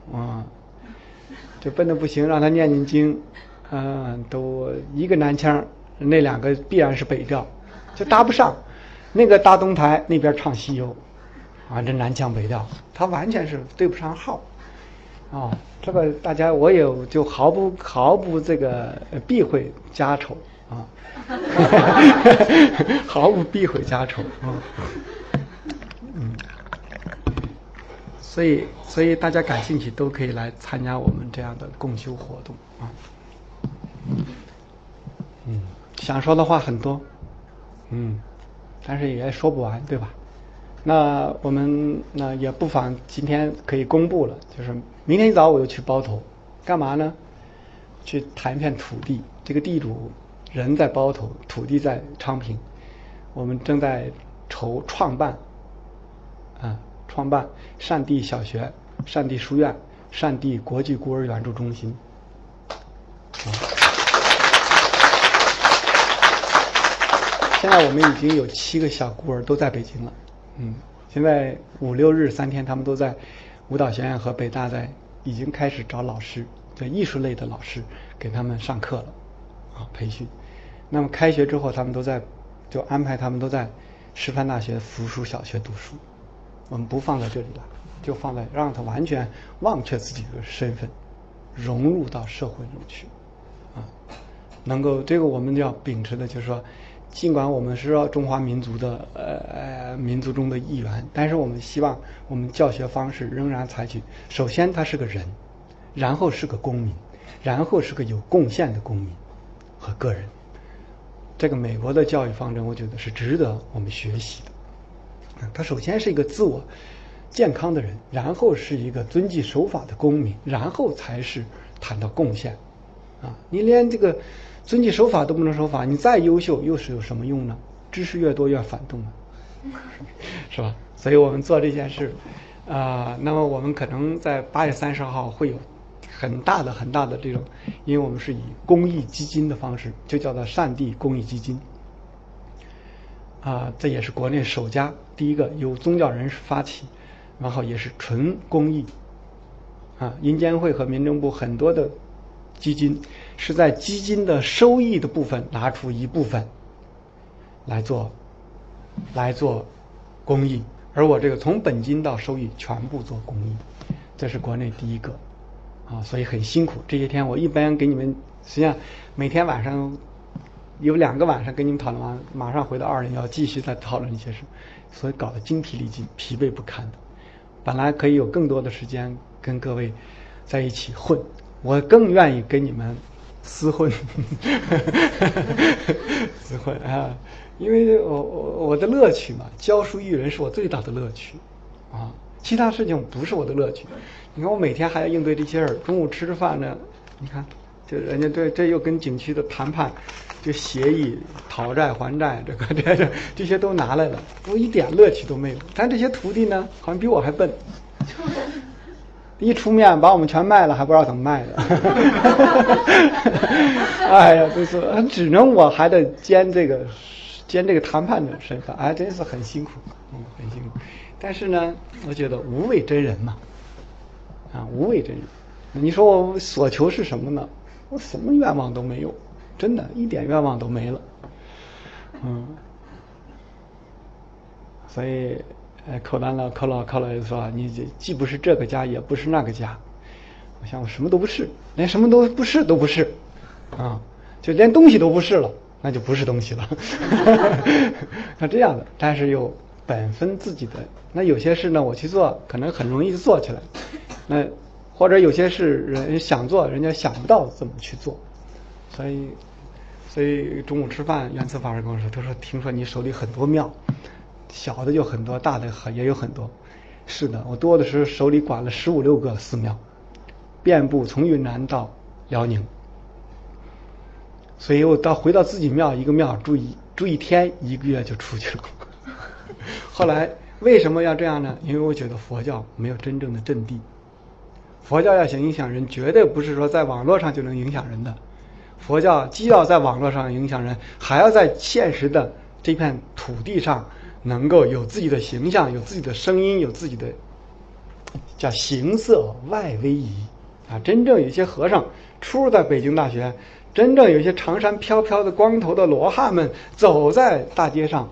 就笨得不行，让他念经都一个南腔，那2个必然是北调，就搭不上。那个搭东台，那边唱西游这南腔北调，他完全是对不上号这个大家我也就毫不这个避讳家丑毫不避讳家丑所以大家感兴趣都可以来参加我们这样的共修活动想说的话很多但是也说不完，对吧？那我们也不妨今天可以公布了，就是明天一早我就去包头，干嘛呢？去谈一片土地，这个地主人在包头，土地在昌平。我们正在创办善地小学、善地书院、善地国际孤儿援助中心。现在我们已经有7个小孤儿都在北京了。现在5、6日3天，他们都在舞蹈学院和北大已经开始找老师，就艺术类的老师给他们上课了，培训。那么开学之后，就安排他们都在师范大学附属小学读书。我们不放在这里了，就放在让他完全忘却自己的身份，融入到社会中去，能够这个我们要秉持的就是说，尽管我们是中华民族的民族中的一员，但是我们希望我们教学方式仍然采取，首先他是个人，然后是个公民，然后是个有贡献的公民和个人。这个美国的教育方针，我觉得是值得我们学习的。他首先是一个自我健康的人，然后是一个遵纪守法的公民，然后才是谈到贡献。你连这个遵纪守法都不能守法，你再优秀又是有什么用呢？知识越多越反动是吧？所以我们做这件事那么我们可能在8月30号会有很大的这种，因为我们是以公益基金的方式，就叫做善地公益基金这也是国内首家，第一个由宗教人士发起，然后也是纯公益银监会和民政部很多的基金是在基金的收益的部分拿出一部分来做公益，而我这个从本金到收益全部做公益，这是国内第一个所以很辛苦。这些天我一般给你们，实际上每天晚上有2个晚上跟你们讨论完，马上回到201继续再讨论一些事，所以搞得精疲力尽、疲惫不堪的。本来可以有更多的时间跟各位在一起混，我更愿意跟你们厮混厮混因为我的乐趣嘛，教书育人是我最大的乐趣其他事情不是我的乐趣。你看我每天还要应对这些事，中午吃饭呢，你看就人家这又跟景区的谈判，就协议讨债还债，这些都拿来了，我一点乐趣都没有。但这些徒弟呢，好像比我还笨，一出面把我们全卖了，还不知道怎么卖的哎呀，就是只能我还得兼这个谈判的身份，真是很辛苦很辛苦。但是呢，我觉得无畏真人嘛无畏真人。你说我所求是什么呢？我什么愿望都没有，真的一点愿望都没了所以寇老爷子说，你既不是这个家，也不是那个家。我想我什么都不是，连什么都不是就连东西都不是了，那就不是东西了那这样的，但是又本分自己的。那有些事呢，我去做可能很容易就做起来，那或者有些事人想做，人家想不到怎么去做。所以中午吃饭，圆慈法师跟我说，他说听说你手里很多庙，小的就很多，大的也有很多。是的，我多的时候手里管了15、16个寺庙，遍布从云南到辽宁。所以我回到自己庙，一个庙住一天1个月就出去了后来为什么要这样呢？因为我觉得佛教没有真正的阵地。佛教要想影响人，绝对不是说在网络上就能影响人的。佛教既要在网络上影响人，还要在现实的这片土地上能够有自己的形象，有自己的声音，有自己的叫形色外威仪真正有些和尚出入在北京大学，真正有些长衫飘飘的光头的罗汉们走在大街上，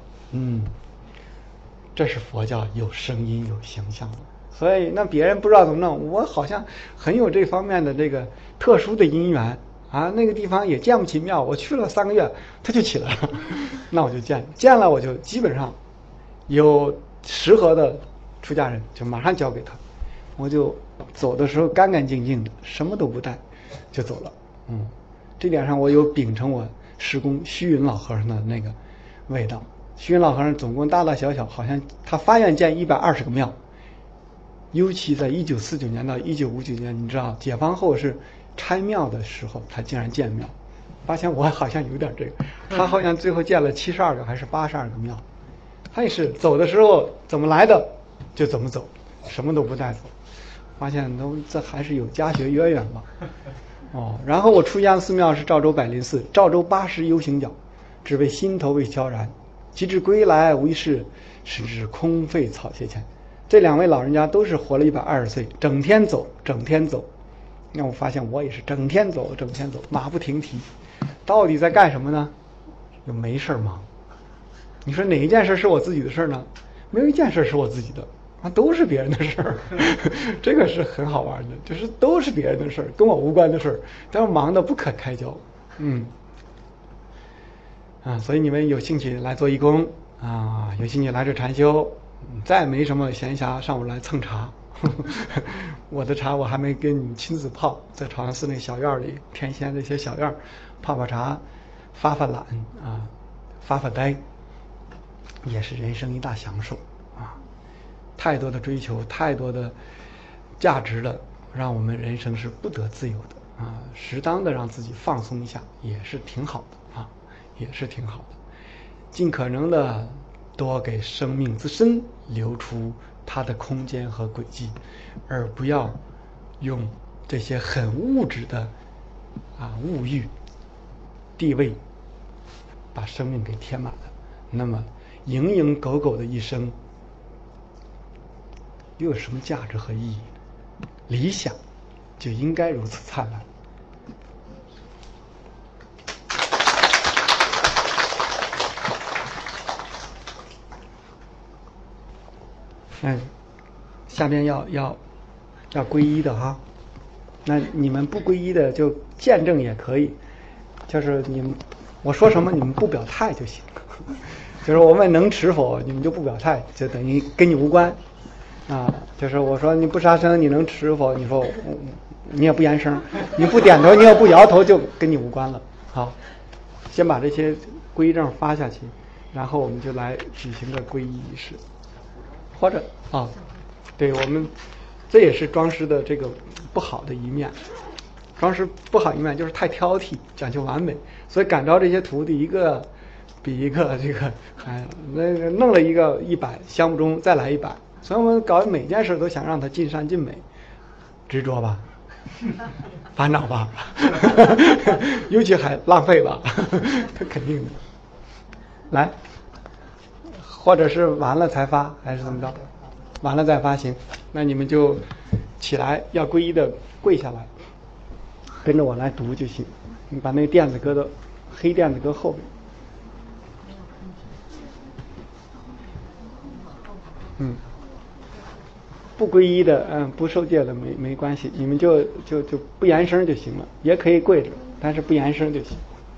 这是佛教有声音有形象的。所以那别人不知道怎么弄，我好像很有这方面的这个特殊的因缘那个地方也建不起庙，我去了3个月它就起来了那我就建了，我就基本上有适合的出家人就马上交给他，我就走的时候干干净净的，什么都不带就走了。这点上我有秉承我师公虚云老和尚的那个味道。虚云老和尚总共大大小小好像他发愿建120个庙，尤其在1949年到1959年，你知道解放后是拆庙的时候，他竟然建庙发现我好像有点这个。他好像最后建了72个还是82个庙，他也是走的时候怎么来的就怎么走，什么都不带走。发现这还是有家学渊源吧。然后我出家寺庙是赵州百灵寺，赵州80游行脚，只为心头未悄然，及至归来无一事，实至空废草鞋前。这2位老人家都是活了120岁，整天走，整天走。那我发现我也是整天走，整天走，马不停蹄。到底在干什么呢？又没事忙。你说哪一件事是我自己的事呢？没有一件事是我自己的，都是别人的事儿。这个是很好玩的，就是都是别人的事儿，跟我无关的事儿，但是忙得不可开交。所以你们有兴趣来做义工啊，有兴趣来这禅修，再没什么闲暇上午来蹭茶。我的茶我还没跟你亲自泡，在朝阳寺那小院里，天仙这些小院泡泡茶，发发懒啊，发发呆，也是人生一大享受啊！太多的追求，太多的价值了，让我们人生是不得自由的啊！适当的让自己放松一下，也是挺好的啊，也是挺好的。尽可能的多给生命自身留出它的空间和轨迹，而不要用这些很物质的物欲、地位把生命给填满了。那么蝇营狗苟的一生又有什么价值和意义？理想就应该如此灿烂。下边要皈依的哈，那你们不皈依的就见证也可以，就是我说什么你们不表态就行。就是我问能持否，你们就不表态，就等于跟你无关啊。就是我说你不杀生，你能持否？你说你也不言声，你不点头，你也不摇头，就跟你无关了。好，先把这些皈依证发下去，然后我们就来举行个皈依仪式。或者对，我们这也是庄师的这个不好的一面。庄师不好一面就是太挑剔，讲究完美，所以感召这些徒弟一个比一个这个弄了一个100，相不中再来100，所以我们搞每件事都想让它尽善尽美，执着吧，烦恼吧，尤其还浪费吧，这肯定的。来。或者是完了才发，还是怎么着？完了再发行。那你们就起来，要皈依的跪下来，跟着我来读就行。你把那个垫子搁到黑垫子搁后边。不皈依的，不受戒的没关系，你们就不言声就行了，也可以跪着，但是不言声就行。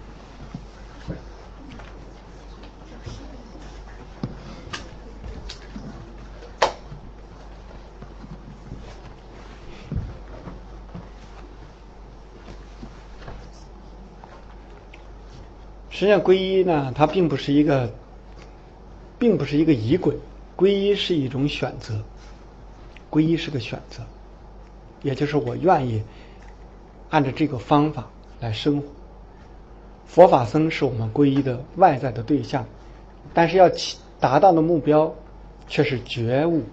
实际上皈依呢，它并不是一个仪轨，皈依是一种选择，皈依是个选择，也就是我愿意按照这个方法来生活。佛法僧是我们皈依的外在的对象，但是要达到的目标却是觉悟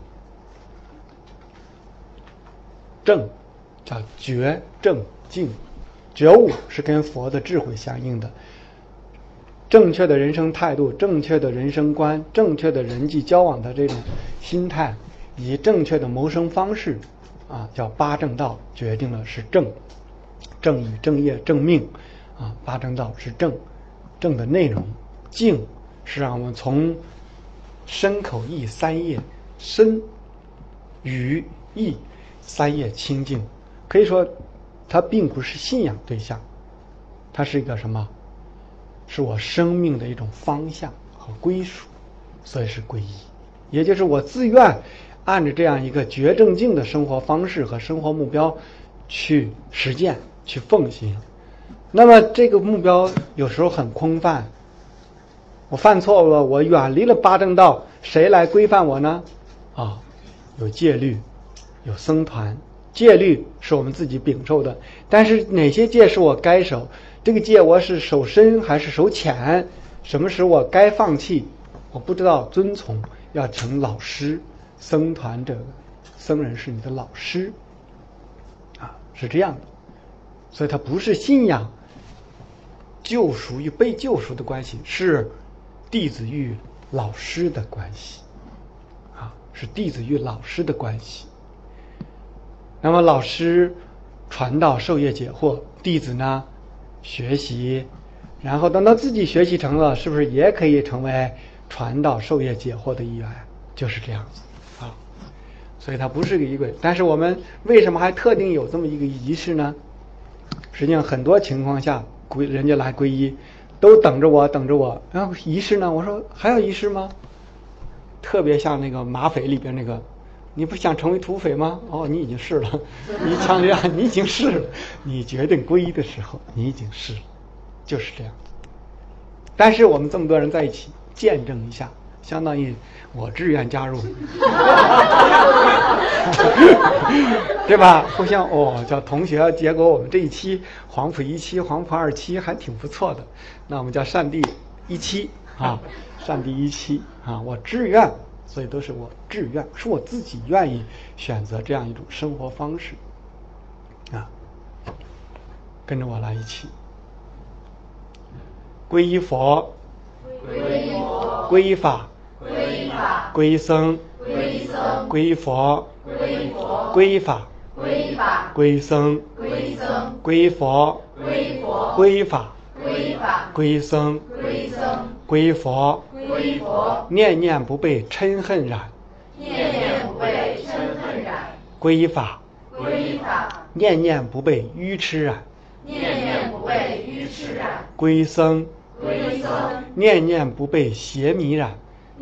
正，叫觉正净。觉悟是跟佛的智慧相应的，正确的人生态度，正确的人生观，正确的人际交往的这种心态，以及正确的谋生方式叫八正道，决定了是正义、正业、正命八正道是正的内容。净是让我们从身口意三业，身语意三业清净。可以说它并不是信仰对象，它是一个什么？是我生命的一种方向和归属，所以是皈依。也就是我自愿按照这样一个觉正净的生活方式和生活目标去实践、去奉行。那么这个目标有时候很空泛，我犯错了，我远离了八正道，谁来规范我呢？有戒律，有僧团， 戒律是我们自己秉受的，但是哪些戒是我该守？这个戒我是守深还是守浅？什么时我该放弃？我不知道遵从，要请老师。僧团这个僧人是你的老师啊，是这样的。所以它不是信仰救赎与被救赎的关系，是弟子与老师的关系啊，是弟子与老师的关系。那么老师传道授业解惑，弟子呢学习，然后等到自己学习成了，是不是也可以成为传道授业解惑的一员？就是这样子啊。所以它不是个仪轨，但是我们为什么还特定有这么一个仪式呢？实际上很多情况下人家来皈依都等着我，然后仪式呢，我说还要仪式吗？特别像那个马匪里边那个，你不想成为土匪吗？哦，你已经是了，你枪决案你已经是了，你决定皈依的时候你已经是了，就是这样。但是我们这么多人在一起见证一下，相当于我志愿加入对吧？互相叫同学，结果我们这一期黄埔1期黄埔2期还挺不错的，那我们叫善地1期啊，善地1期啊，我志愿，所以都是我志愿，是我自己愿意选择这样一种生活方式啊。跟着我来一起皈依佛，皈依法，皈依僧，皈依佛，皈依法，皈依僧，皈依佛，皈依法，皈依僧，皈依佛，念念不被嗔恨染，皈依法，念念不被愚痴染，皈依僧，念念不被邪迷染，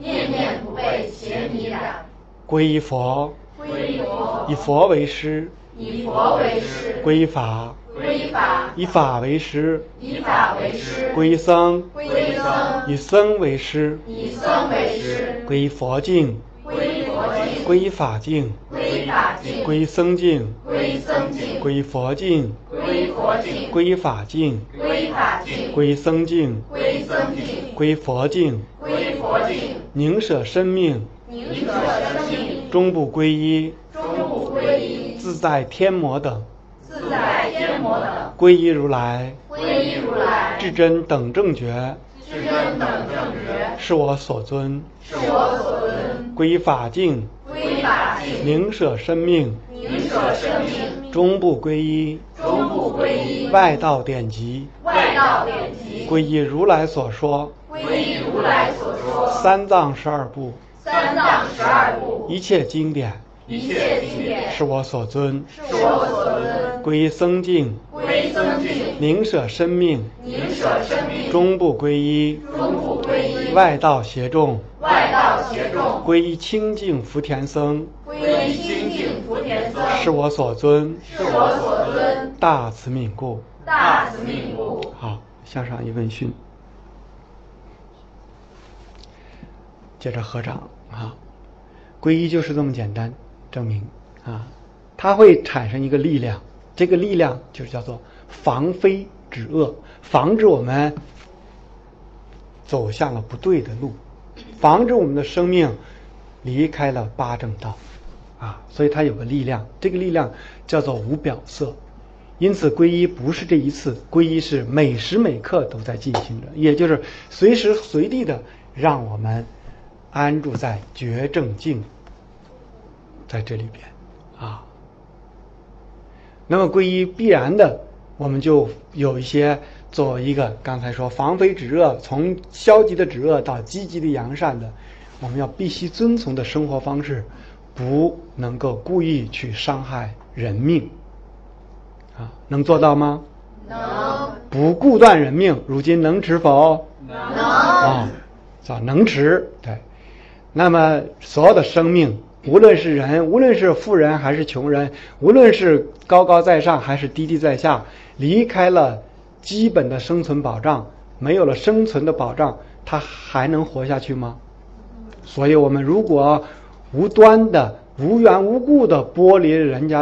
皈依佛，以佛为师，皈依法，以法为师，皈依僧，以僧为师，皈依佛境，皈依法境，皈依僧境，皈依佛境，皈依法境，皈依僧境，皈依佛境，宁舍生命，终不皈依，自在天魔等，皈依如来，至真等正觉，是我所尊，皈依法境，宁舍生命，终不皈依，外道典籍，皈依如来所说，三藏十二部，一切经典，是我所尊，皈依僧境，宁舍生命，终不皈依，外道邪众，皈依清净福田僧，是我所尊，大慈悯故。好，向上一问讯，接着合掌啊。皈依就是这么简单，证明啊，它会产生一个力量，这个力量就是叫做防非止恶，防止我们走向了不对的路，防止我们的生命离开了八正道啊，所以它有个力量，这个力量叫做无表色。因此皈依不是这一次，皈依是每时每刻都在进行着，也就是随时随地的让我们安住在觉正境，在这里边啊。那么皈依必然的，我们就有一些做一个刚才说防非止恶，从消极的止恶到积极的扬善的，我们要必须遵从的生活方式，不能够故意去伤害人命啊，能做到吗？ 能。 不顾断人命，如今能持否？ 能。 啊，能持，对。那么所有的生命，无论是人，无论是富人还是穷人，无论是高高在上还是低低在下，离开了基本的生存保障，没有了生存的保障，他还能活下去吗？所以我们如果无端的无缘无故的剥离人家的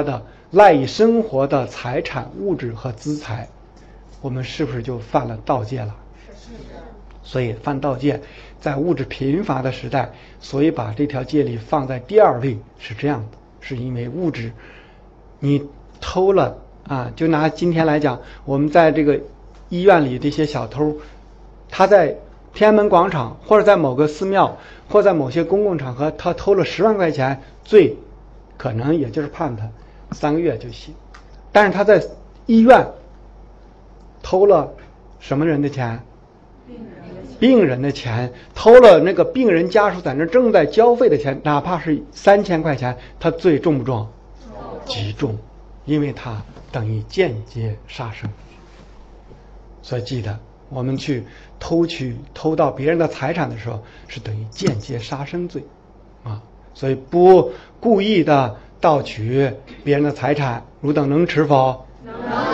赖以生活的财产、物质和资财，我们是不是就犯了盗戒了？ 是。 所以犯盗戒，在物质贫乏的时代，所以把这条戒律放在第二位，是这样的，是因为物质，你偷了啊，就拿今天来讲，我们在这个医院里这些小偷，他在天安门广场或者在某个寺庙或在某些公共场合，他偷了10万块钱，罪可能也就是判他3个月就行。但是他在医院偷了什么人的钱？病人的钱，偷了那个病人家属在那正在交费的钱，哪怕是3000块钱，他罪重不重？极重，因为他等于间接杀生。所以记得我们去偷到别人的财产的时候，是等于间接杀生罪啊。所以不故意的盗取别人的财产，汝等能持否？能。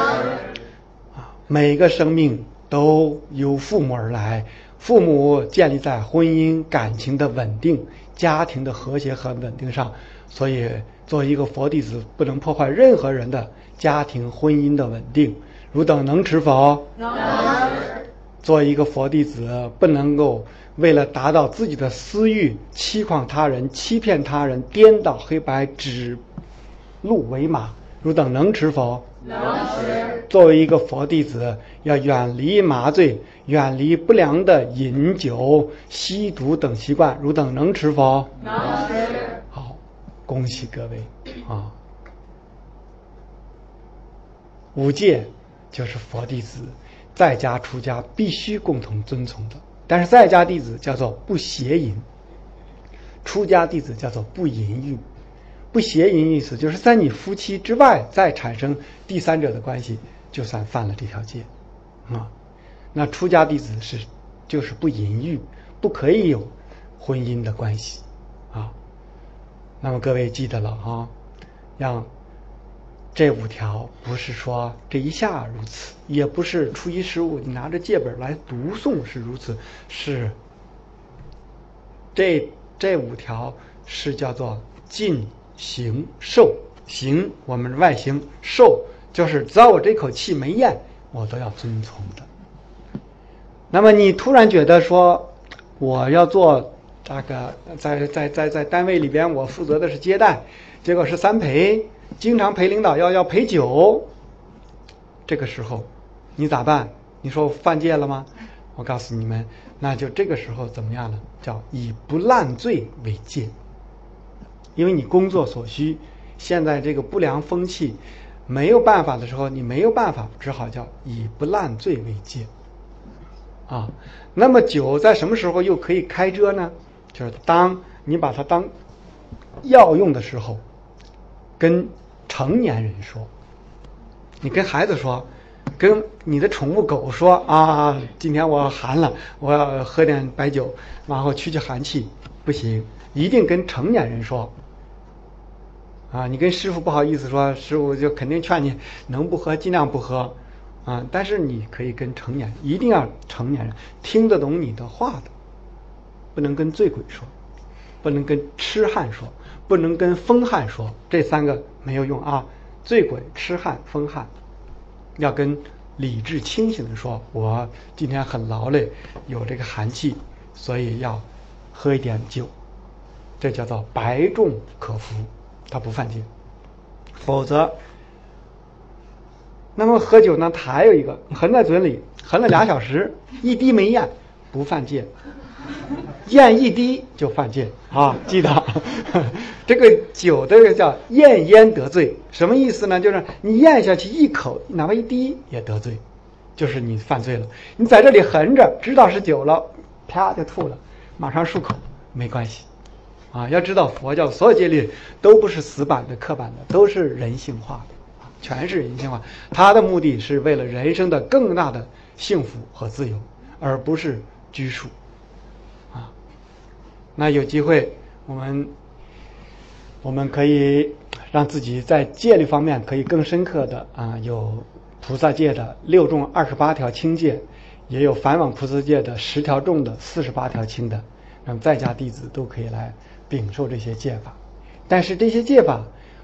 每个生命都由父母而来，父母建立在婚姻感情的稳定、家庭的和谐和稳定上，所以作为一个佛弟子，不能破坏任何人的家庭婚姻的稳定。汝等能持否？能。作为一个佛弟子，不能够为了达到自己的私欲，欺诳他人、欺骗他人、颠倒黑白、指鹿为马。汝等能持否？能持。作为一个佛弟子，要远离麻醉，远离不良的饮酒、吸毒等习惯。汝等能持否？能持。好，恭喜各位啊！五戒就是佛弟子在家出家必须共同遵从的，但是在家弟子叫做不邪淫，出家弟子叫做不淫欲。不邪淫意思就是在你夫妻之外再产生第三者的关系，就算犯了这条戒啊。那出家弟子就是不淫欲，不可以有婚姻的关系啊。那么各位记得了啊，让这5条不是说这一下如此，也不是初一十五你拿着戒本来读诵是如此，是这5条是叫做禁行受。行我们外形，受就是只要我这口气没咽，我都要遵从的。那么你突然觉得说我要做这个在单位里边我负责的是接待，结果是3陪，经常陪领导要陪酒，这个时候你咋办？你说我犯戒了吗？我告诉你们，那就这个时候怎么样呢？叫以不烂醉为戒。因为你工作所需，现在这个不良风气没有办法的时候，你没有办法，只好叫以不烂醉为戒啊。那么酒在什么时候又可以开遮呢？就是当你把它当药用的时候，跟成年人说，你跟孩子说，跟你的宠物狗说啊，今天我寒了，我要喝点白酒，然后驱寒气，不行，一定跟成年人说啊。你跟师傅不好意思说，师傅就肯定劝你能不喝尽量不喝啊。但是你可以跟成年人，一定要成年人听得懂你的话的，不能跟醉鬼说，不能跟痴汉说，不能跟疯汉说，这3个没有用啊。醉鬼、痴汉、疯汉，要跟理智清醒的说，我今天很劳累，有这个寒气，所以要喝一点酒，这叫做白众可服，他不犯戒。否则，那么喝酒呢，他还有一个含在嘴里，含了2小时，一滴没咽，不犯戒。咽一滴就犯戒啊！记得这个酒这个叫咽烟得罪，什么意思呢？就是你咽下去一口，哪怕一滴也得罪，就是你犯罪了。你在这里含着，知道是酒了，啪就吐了，马上漱口，没关系啊！要知道佛教所有戒律都不是死板的、刻板的，都是人性化的，全是人性化。它的目的是为了人生的更大的幸福和自由，而不是拘束。那有机会我们可以让自己在戒律方面可以更深刻的有菩萨戒的6重28条轻戒，也有梵网菩萨戒的10条重的48条轻的，让在家弟子都可以来禀受这些戒法。但是这些戒法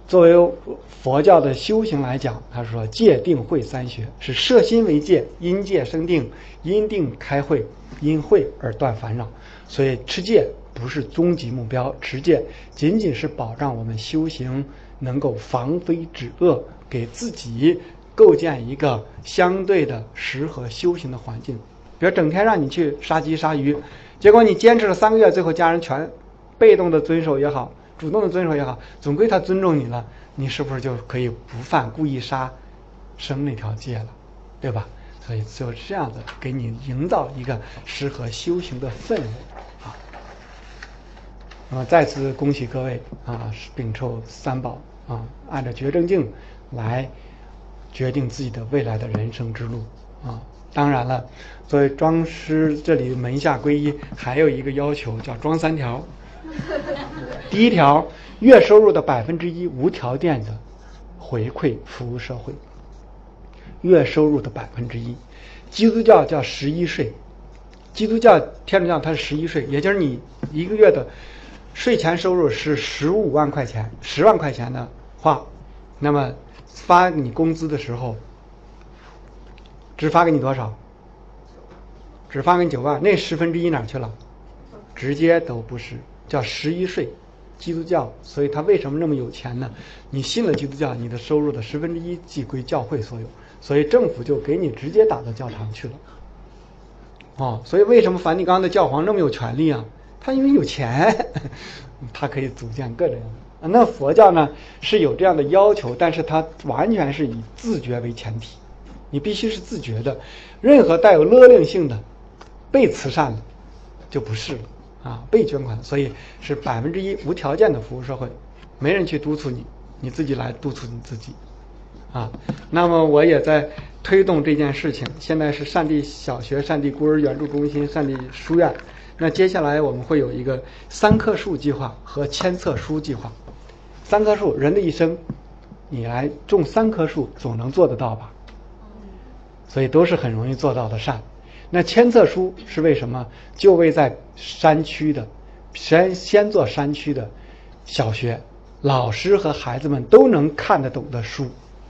作为佛教的修行来讲，他说戒定慧三学是摄心为戒，因戒生定，因定开慧，因慧而断烦恼。所以持戒不是终极目标，持戒仅仅是保障我们修行能够防非止恶，给自己构建一个相对的适合修行的环境。比如整天让你去杀鸡杀鱼，结果你坚持了3个月，最后家人全被动的遵守也好，主动的遵守也好，总归他尊重你了，你是不是就可以不犯故意杀生那条戒了，对吧？所以就是这样子给你营造一个适合修行的氛围啊。那么再次恭喜各位啊，秉承三宝啊，按照觉正境来决定自己的未来的人生之路啊。当然了，作为庄师这里门下皈依还有一个要求叫庄3条。第一条，月收入的1%无条件的回馈服务社会。月收入的1%，基督教叫11税，基督教、天主教它是11税，也就是你一个月的税前收入是15万块钱，10万块钱的话，那么发你工资的时候，只发给你多少？只发给你9万，那1/10哪去了？直接都不是，叫11税。基督教，所以他为什么那么有钱呢？你信了基督教，你的收入的1/10即归教会所有，所以政府就给你直接打到教堂去了。所以为什么梵蒂冈的教皇那么有权利啊？他因为有钱，他可以组建各种样的。那佛教呢是有这样的要求，但是它完全是以自觉为前提，你必须是自觉的，任何带有勒令性的、被慈善的就不是了。被捐款，所以是1%无条件的服务社会，没人去督促你，你自己来督促你自己那么我也在推动这件事情，现在是善地小学、善地孤儿援助中心、善地书院，那接下来我们会有一个3棵树计划和千册书计划。3棵树，人的一生你来种3棵树总能做得到吧？所以都是很容易做到的善。那千册书是为什么？就为在山区的先做山区的小学老师和孩子们都能看得懂的书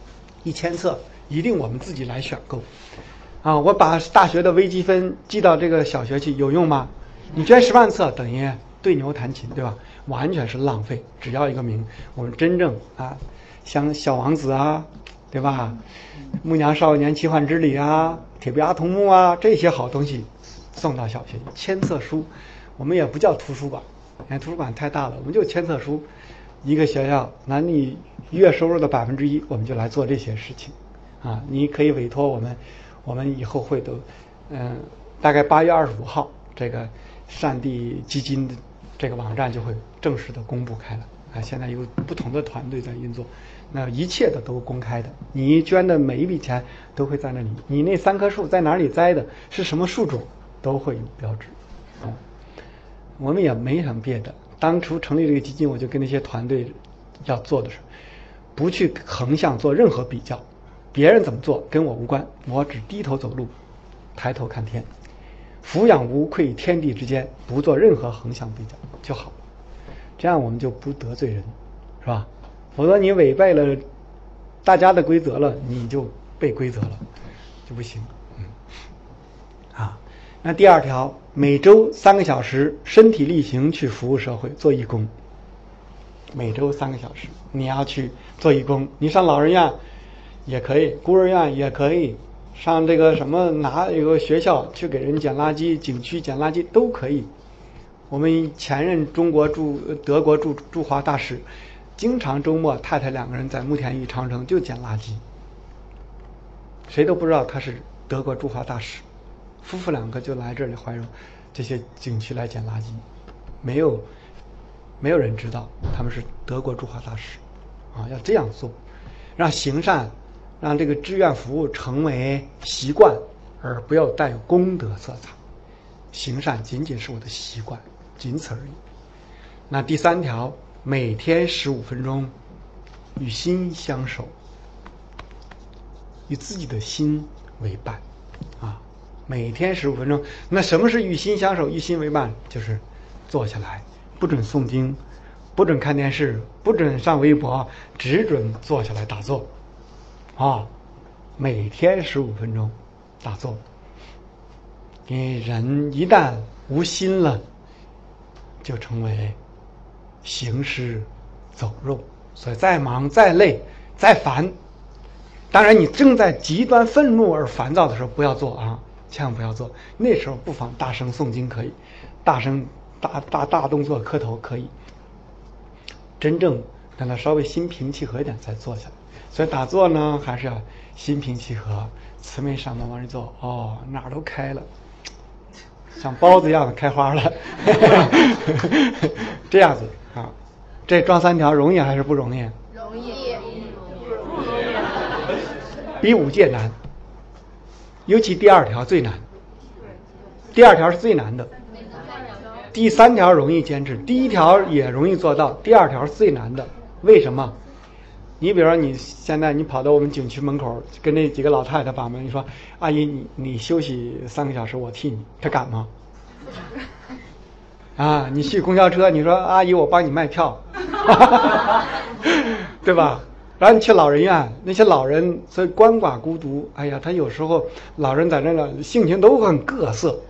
，1000册一定我们自己来选购我把大学的微积分寄到这个小学去有用吗？你捐10万册等于对牛弹琴，对吧？完全是浪费，只要一个名。我们真正像小王子对吧？牧羊少年奇幻之旅铁臂阿童木这些好东西送到小学去。千册书我们也不叫图书馆，图书馆太大了，我们就千册书。一个学校拿你月收入的1%，我们就来做这些事情你可以委托我们以后会都大概8月25号这个善地基金的这个网站就会正式的公布开了现在有不同的团队在运作，那一切的都公开的，你捐的每一笔钱都会在那里，你那3棵树在哪里栽的，是什么树种都会有标志我们也没什么别的，当初成立这个基金，我就跟那些团队要做的是不去横向做任何比较，别人怎么做跟我无关，我只低头走路，抬头看天，俯仰无愧天地之间，不做任何横向比较就好，这样我们就不得罪人，是吧？否则你违背了大家的规则了，你就被规则了，就不行。那第2条，每周3个小时身体力行去服务社会，做义工。每周3个小时，你要去做义工，你上老人院也可以，孤儿院也可以，上这个什么有个学校去给人捡垃圾，景区捡垃圾都可以。我们前任德国驻华大使，经常周末太太2个人在慕田峪长城就捡垃圾，谁都不知道他是德国驻华大使，夫妇2个就来这里怀柔这些景区来捡垃圾，没有人知道他们是德国驻华大使要这样做，让行善，让这个志愿服务成为习惯，而不要带有功德色彩。行善仅仅是我的习惯，仅此而已。那第3条，每天15分钟与心相守，与自己的心为伴每天15分钟。那什么是与心相守与心为伴？就是坐下来不准诵经， 不准看电视，不准上微博，只准坐下来打坐啊，每天15分钟打坐。因为人一旦无心了，就成为行尸走肉。所以再忙再累再烦，当然你正在极端愤怒而烦躁的时候不要做啊，千万不要做。那时候不妨大声诵经可以，大声大动作磕头可以，真正让它稍微心平气和一点再坐下来。所以打坐呢还是要心平气和，慈眉善目往这坐，哦，哪儿都开了，像包子一样的开花了这样子啊。这装3条容易还是不容易？ 容易， 比5戒难，尤其第2条最难。第2条是最难的，第3条容易坚持，第1条也容易做到，第2条是最难的。为什么？你比如说你现在你跑到我们景区门口跟那几个老太太把门，你说阿姨你休息3个小时我替你，她敢吗？啊，你去公交车你说阿姨我帮你卖票对吧？然后你去老人院，那些老人所以鳏寡孤独，哎呀他有时候老人在那个性情都很各色，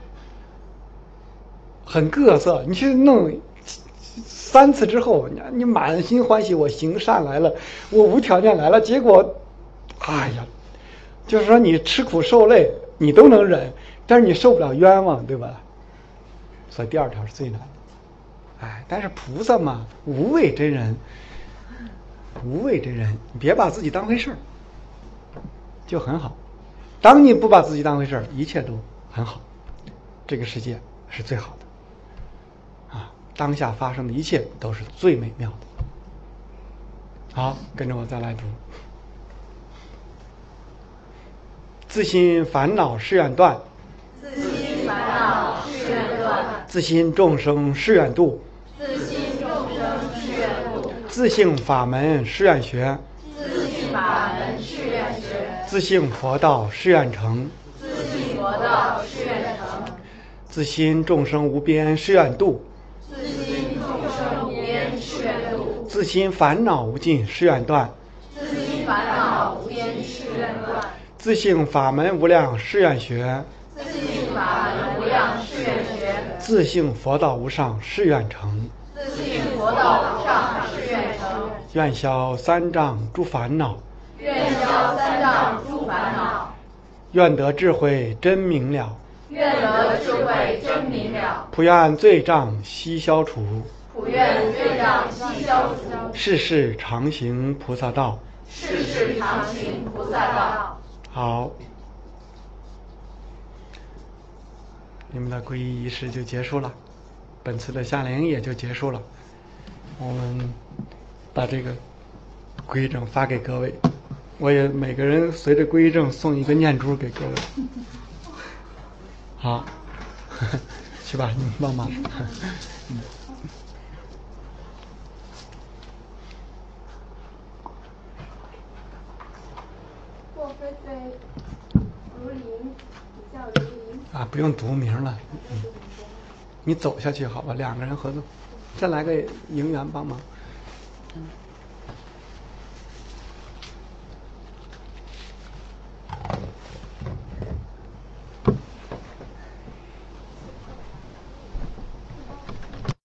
很各色，你去弄3次之后，你满心欢喜，我行善来了，我无条件来了，结果哎呀，就是说你吃苦受累你都能忍，但是你受不了冤枉，对吧？所以第2条是最难的。哎，但是菩萨嘛，无畏真人，无畏真人，你别把自己当回事儿，就很好。当你不把自己当回事儿，一切都很好，这个世界是最好的啊！当下发生的一切都是最美妙的。好，跟着我再来读：自心烦恼誓愿断， 自心烦恼誓愿断， 自心众生誓愿度， 自心众生誓愿度， 自性法门誓愿学， 自性法门誓愿学， 自性佛道誓愿成， 自性佛道誓愿成， 自心众生无边誓愿度， 自心众生无边誓愿度， 自心烦恼无尽誓愿断， 自心烦恼无边誓愿断， 自性法门无量誓愿学， 自性法门无量誓愿学， 自性佛道无上誓愿成， 自性佛道无上誓愿成， 愿消3障诸烦恼， 愿消3障诸烦恼， 愿得智慧真明了， 愿得智慧真明了， 普愿罪障悉消除， 普愿罪障悉消除， 世世常行菩萨道。 世世常行菩萨道。 好，你们的皈依仪式就结束了，本次的夏令营也就结束了。我们把这个皈依证发给各位，我也每个人随着皈依证送一个念珠给各位。好，去吧，你们帮忙。 莫非非如林，比较如林。 啊，不用读名了，你走下去好吧？2个人合作，再来个营员帮忙。